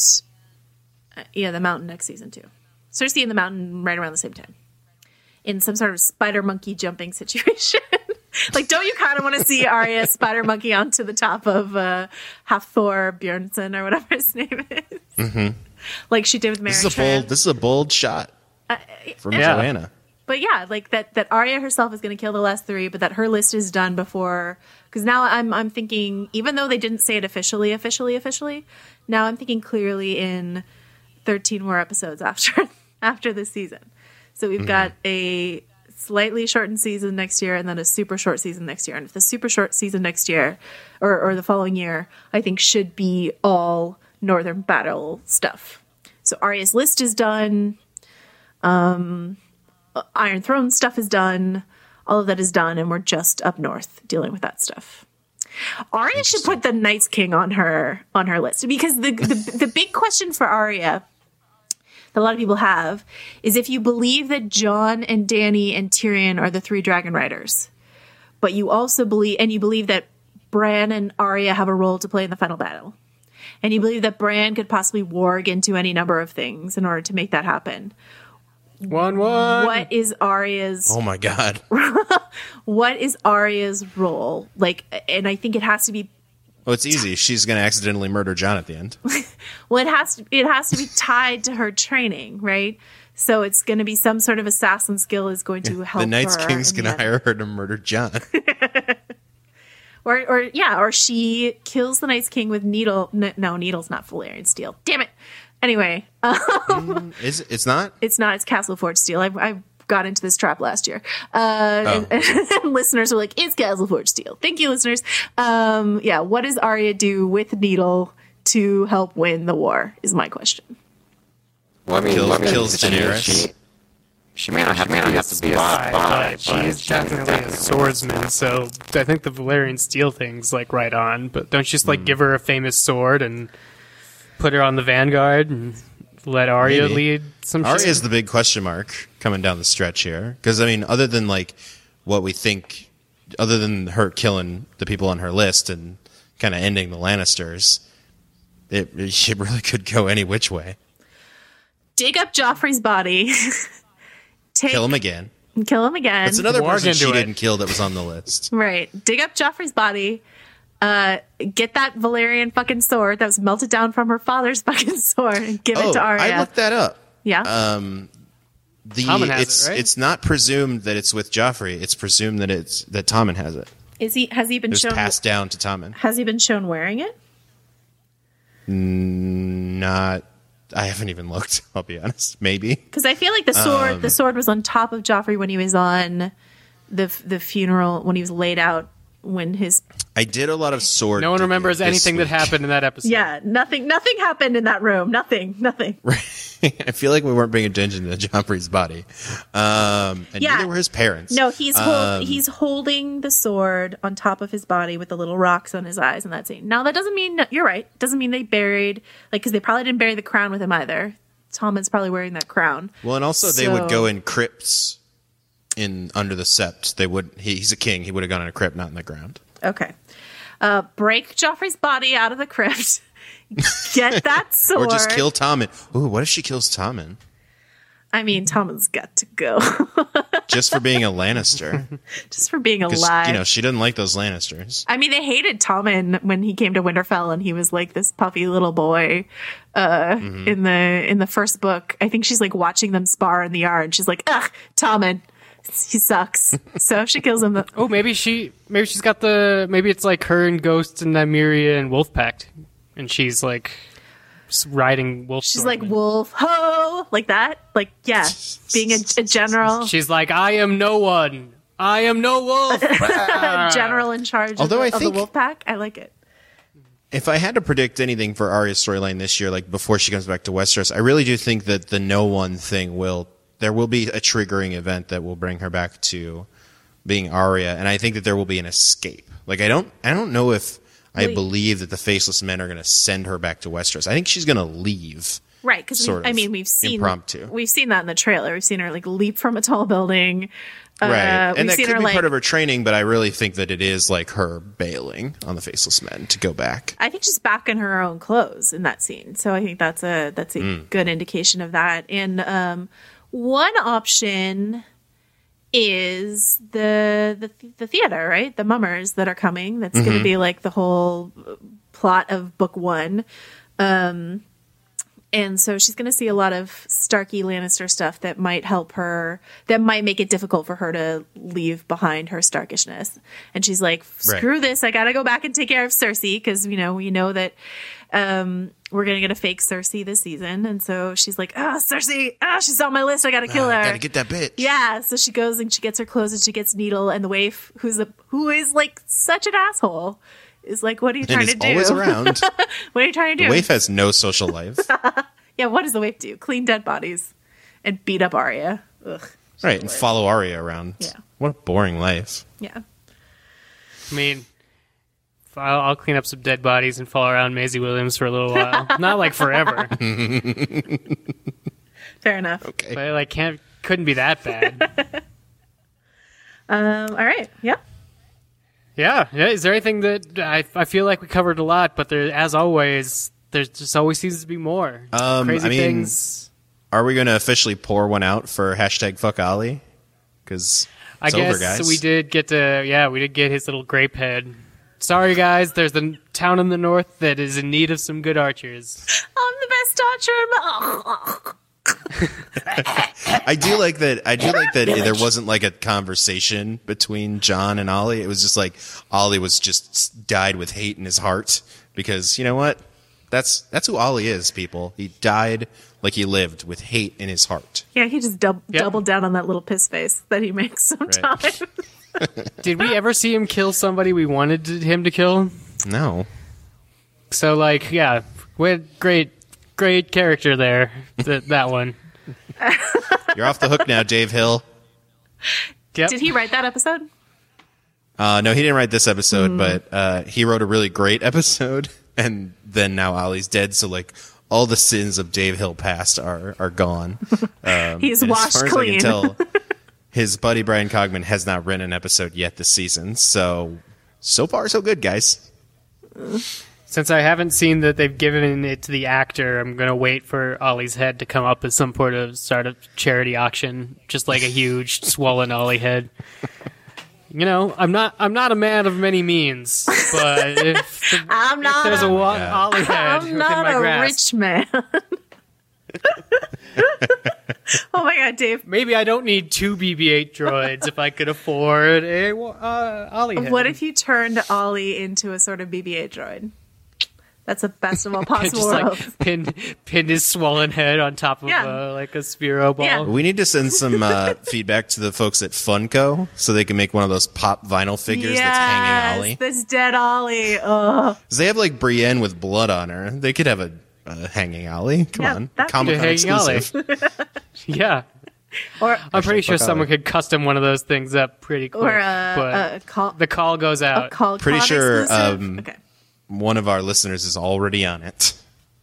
the Mountain next season too. Cersei and the Mountain right around the same time, in some sort of spider monkey jumping situation. Like, don't you kind of want to see Arya spider monkey onto the top of Hafthor Bjornsson or whatever his name is? Mm-hmm. Like she did with Mary. This is a bold shot from Yeah. Joanna. But yeah, like that Arya herself is going to kill the last three, but that her list is done before. Because now I'm thinking, even though they didn't say it officially, now I'm thinking clearly in 13 more episodes after this season. So we've got a slightly shortened season next year and then a super short season next year. And if the super short season next year or the following year, I think should be all Northern Battle stuff. So Arya's list is done. Iron Throne stuff is done. All of that is done, and we're just up north dealing with that stuff. Arya should put the Night's King on her list, because the big question for Arya that a lot of people have is if you believe that Jon and Dany and Tyrion are the three dragon riders, but you also believe that Bran and Arya have a role to play in the final battle, and you believe that Bran could possibly warg into any number of things in order to make that happen. 1-1. What is Arya's? Oh my God. What is Arya's role? Like, and I think it has to be. Well, it's easy. She's going to accidentally murder Jon at the end. Well, it has to be tied to her training, right? So it's going to be some sort of assassin skill is going to help. The Night's her King's in going the to end. hire her to murder Jon. Or she kills the Night's King with Needle. No, Needle's not Valyrian steel. Damn it. Anyway, It's not? it's not. It's Castle Forge steel. I got into this trap last year. And listeners were like, "It's Castle Forge steel." Thank you, listeners. What does Arya do with Needle to help win the war? Is my question. Well, I mean, Kills Daenerys. She may not have to be a spy, But she's definitely a swordsman, so I think the Valyrian steel thing's like right on. But don't you just like give her a famous sword and put her on the vanguard and let Arya Maybe. lead some shit? Arya's the big question mark coming down the stretch here. Because, I mean, other than, like, what we think, other than her killing the people on her list and kind of ending the Lannisters, it really could go any which way. Dig up Joffrey's body. Kill him again. Kill him again. That's another Warg person she into it. didn't kill that was on the list. Right. Dig up Joffrey's body. Get that Valyrian fucking sword that was melted down from her father's fucking sword and give it to Arya. I looked that up. Yeah. Tommen has it, right? It's not presumed that it's with Joffrey. It's presumed that that Tommen has it. Has he been It was shown? passed down to Tommen. Has he been shown wearing it? Not. I haven't even looked. I'll be honest. Maybe. Because I feel like the sword was on top of Joffrey when he was on the funeral, when he was laid out, when his I did a lot of sword. No one digging remembers this anything that week. happened in that episode. nothing happened in that room. Nothing. I feel like we weren't paying attention to Joffrey's body, and Yeah. neither were his parents. No, he's holding the sword on top of his body with the little rocks on his eyes in that scene. Now that doesn't mean you're right. Doesn't mean they buried because they probably didn't bury the crown with him either. Tommen's probably wearing that crown. Well, and also they would go in crypts under the sept. They would. He's a king. He would have gone in a crypt, not in the ground. Okay. Break Joffrey's body out of the crypt. Get that sword. Or just kill Tommen. Ooh, what if she kills Tommen? I mean, Tommen's got to go. just for being a Lannister. Just for being 'Cause, alive. she didn't like those Lannisters. I mean, they hated Tommen when he came to Winterfell, and he was like this puffy little boy. In the first book, I think she's like watching them spar in the yard. She's like, "Ugh, Tommen, he sucks." So she kills him. Oh, maybe she's got maybe it's like her and Ghost and Nymeria and Wolfpack, and she's like riding wolf. She's like wolf ho, like that, like yeah, being a general. She's like, I am no one. I am no wolf. General in charge Although I of the think- wolf pack. I like it. If I had to predict anything for Arya's storyline this year, like before she comes back to Westeros, I really do think that the no one thing there will be a triggering event that will bring her back to being Arya, and I think that there will be an escape. Like I don't know if I believe that the Faceless Men are going to send her back to Westeros. I think she's going to leave. Right, because we've seen impromptu. We've seen that in the trailer. We've seen her like leap from a tall building. Right, and we've that seen could her, be like, part of her training, but I really think that it is like her bailing on the Faceless Men to go back. I think she's back in her own clothes in that scene. So I think that's a good indication of that. And one option is the theater, right? The mummers that are coming. That's going to be like the whole plot of book one. And so she's going to see a lot of Starky Lannister stuff that might help her, that might make it difficult for her to leave behind her Starkishness. And she's like, screw this, I got to go back and take care of Cersei, because, we know that we're going to get a fake Cersei this season. And so she's like, Cersei, she's on my list, I got to kill her. Gotta get that bitch. Yeah, so she goes and she gets her clothes and she gets Needle, and the waif, who is like such an asshole, is like, what are you trying to do? And is always around. What are you trying to do? The waif has no social life. Yeah, what does the waif do? Clean dead bodies and beat up Arya. Ugh. Right, and follow Arya around. Yeah. What a boring life. Yeah. I mean, I'll clean up some dead bodies and follow around Maisie Williams for a little while. Not like forever, Fair enough. Okay. but like couldn't be that bad. All right. Yeah. Yeah. Is there anything that I feel like we covered a lot, but there, as always, there just always seems to be more crazy things. Are we going to officially pour one out for hashtag Fuck Ollie? Because I guess over, guys. we did get his little grape head. Sorry, guys. There's the town in the north that is in need of some good archers. I'm the best archer. I do like that. There wasn't like a conversation between John and Ollie. It was just like Ollie was just died with hate in his heart, because you know what? That's who Ollie is, people. He died like he lived, with hate in his heart. Yeah, he just doubled down on that little piss face that he makes sometimes. Right. Did we ever see him kill somebody we wanted him to kill? No. So, like, yeah, great character there. That one. You're off the hook now, Dave Hill. Yep. Did he write that episode? No, he didn't write this episode, but he wrote a really great episode, and then now Ollie's dead, so like all the sins of Dave Hill past are gone. He's and washed as far clean. As I can tell, his buddy Brian Cogman has not written an episode yet this season, so far so good, guys. Since I haven't seen that they've given it to the actor, I'm gonna wait for Ollie's head to come up as some sort of charity auction, just like a huge swollen Ollie head. You know, I'm not a man of many means, but if there's a Ollie head I'm within not my a grasp, rich man. Oh my god, Dave. maybe I don't need 2 BB-8 droids if I could afford a Ollie head. What if you turned Ollie into a sort of BB-8 droid? That's the best of all possible just worlds. like pinned his swollen head on top of like a Spiro ball? Yeah. We need to send some feedback to the folks at Funko so they can make one of those pop vinyl figures that's hanging Ollie. That's dead Ollie. Ugh. 'Cause they have like Brienne with blood on her. They could have a hanging Ollie. Come Yeah, on, that'd be Comic-Con hanging Ollie. exclusive. Yeah. Or I'm pretty sure fuck someone Ollie. could custom one of those things up pretty quick. But the call goes out. Pretty sure, exclusive? Okay. One of our listeners is already on it.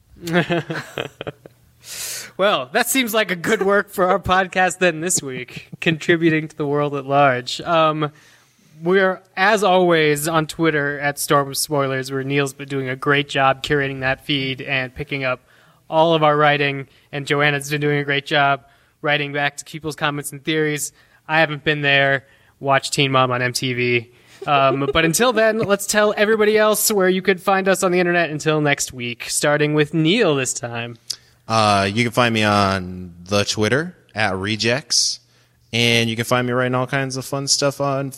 Well, that seems like a good work for our podcast then this week, contributing to the world at large. We're, as always, on Twitter at Storm of Spoilers, where Neil's been doing a great job curating that feed and picking up all of our writing, and Joanna's been doing a great job writing back to people's comments and theories. I haven't been there. Watch Teen Mom on MTV. But until then, let's tell everybody else where you could find us on the internet until next week, starting with Neil this time. You can find me on the Twitter @Rejects, and you can find me writing all kinds of fun stuff on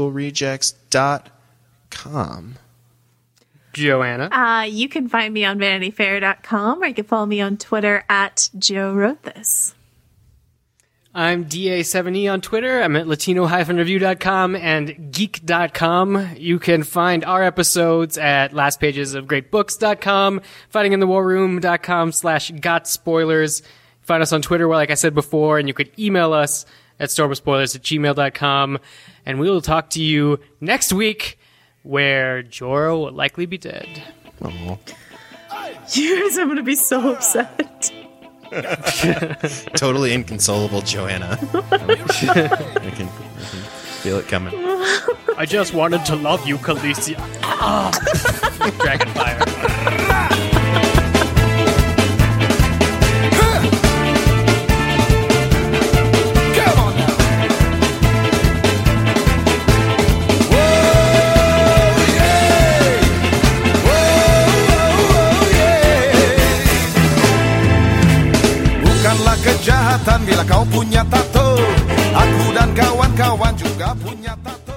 filmschoolrejects.com. Joanna? You can find me on VanityFair.com, or you can follow me on Twitter @JoeWroteThis. I'm DA7E on Twitter. I'm at Latino-Review.com and Geek.com. You can find our episodes at lastpagesofgreatbooks.com, fightinginthewarroom.com/gotspoilers. Find us on Twitter, where, like I said before, and you could email us at stormofspoilers@gmail.com. And we will talk to you next week, where Jorah will likely be dead. Aww. You guys, I'm going to be so upset. Totally inconsolable Joanna. I can feel it coming. I just wanted to love you, Khaleesi. Dragonfire. Kejahatan bila kau punya tato. Aku dan kawan-kawan juga punya tato.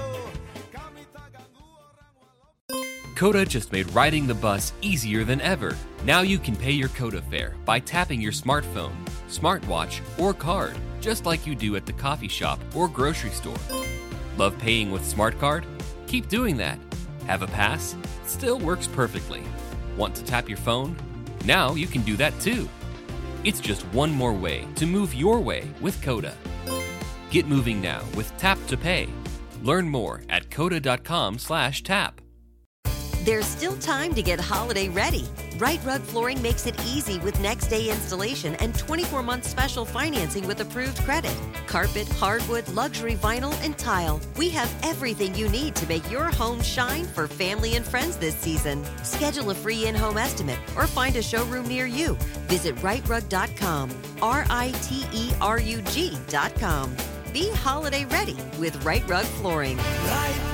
Coda just made riding the bus easier than ever. Now you can pay your Coda fare by tapping your smartphone, smartwatch, or card, just like you do at the coffee shop or grocery store. Love paying with Smart Card? Keep doing that. Have a pass? Still works perfectly. Want to tap your phone? Now you can do that too. It's just one more way to move your way with Coda. Get moving now with Tap to Pay. Learn more at coda.com/tap. There's still time to get holiday ready. Right Rug Flooring makes it easy with next day installation and 24-month special financing with approved credit. Carpet, hardwood, luxury vinyl, and tile. We have everything you need to make your home shine for family and friends this season. Schedule a free in-home estimate or find a showroom near you. Visit rightrug.com, RITERUG.com. Be holiday ready with Right Rug Flooring. Right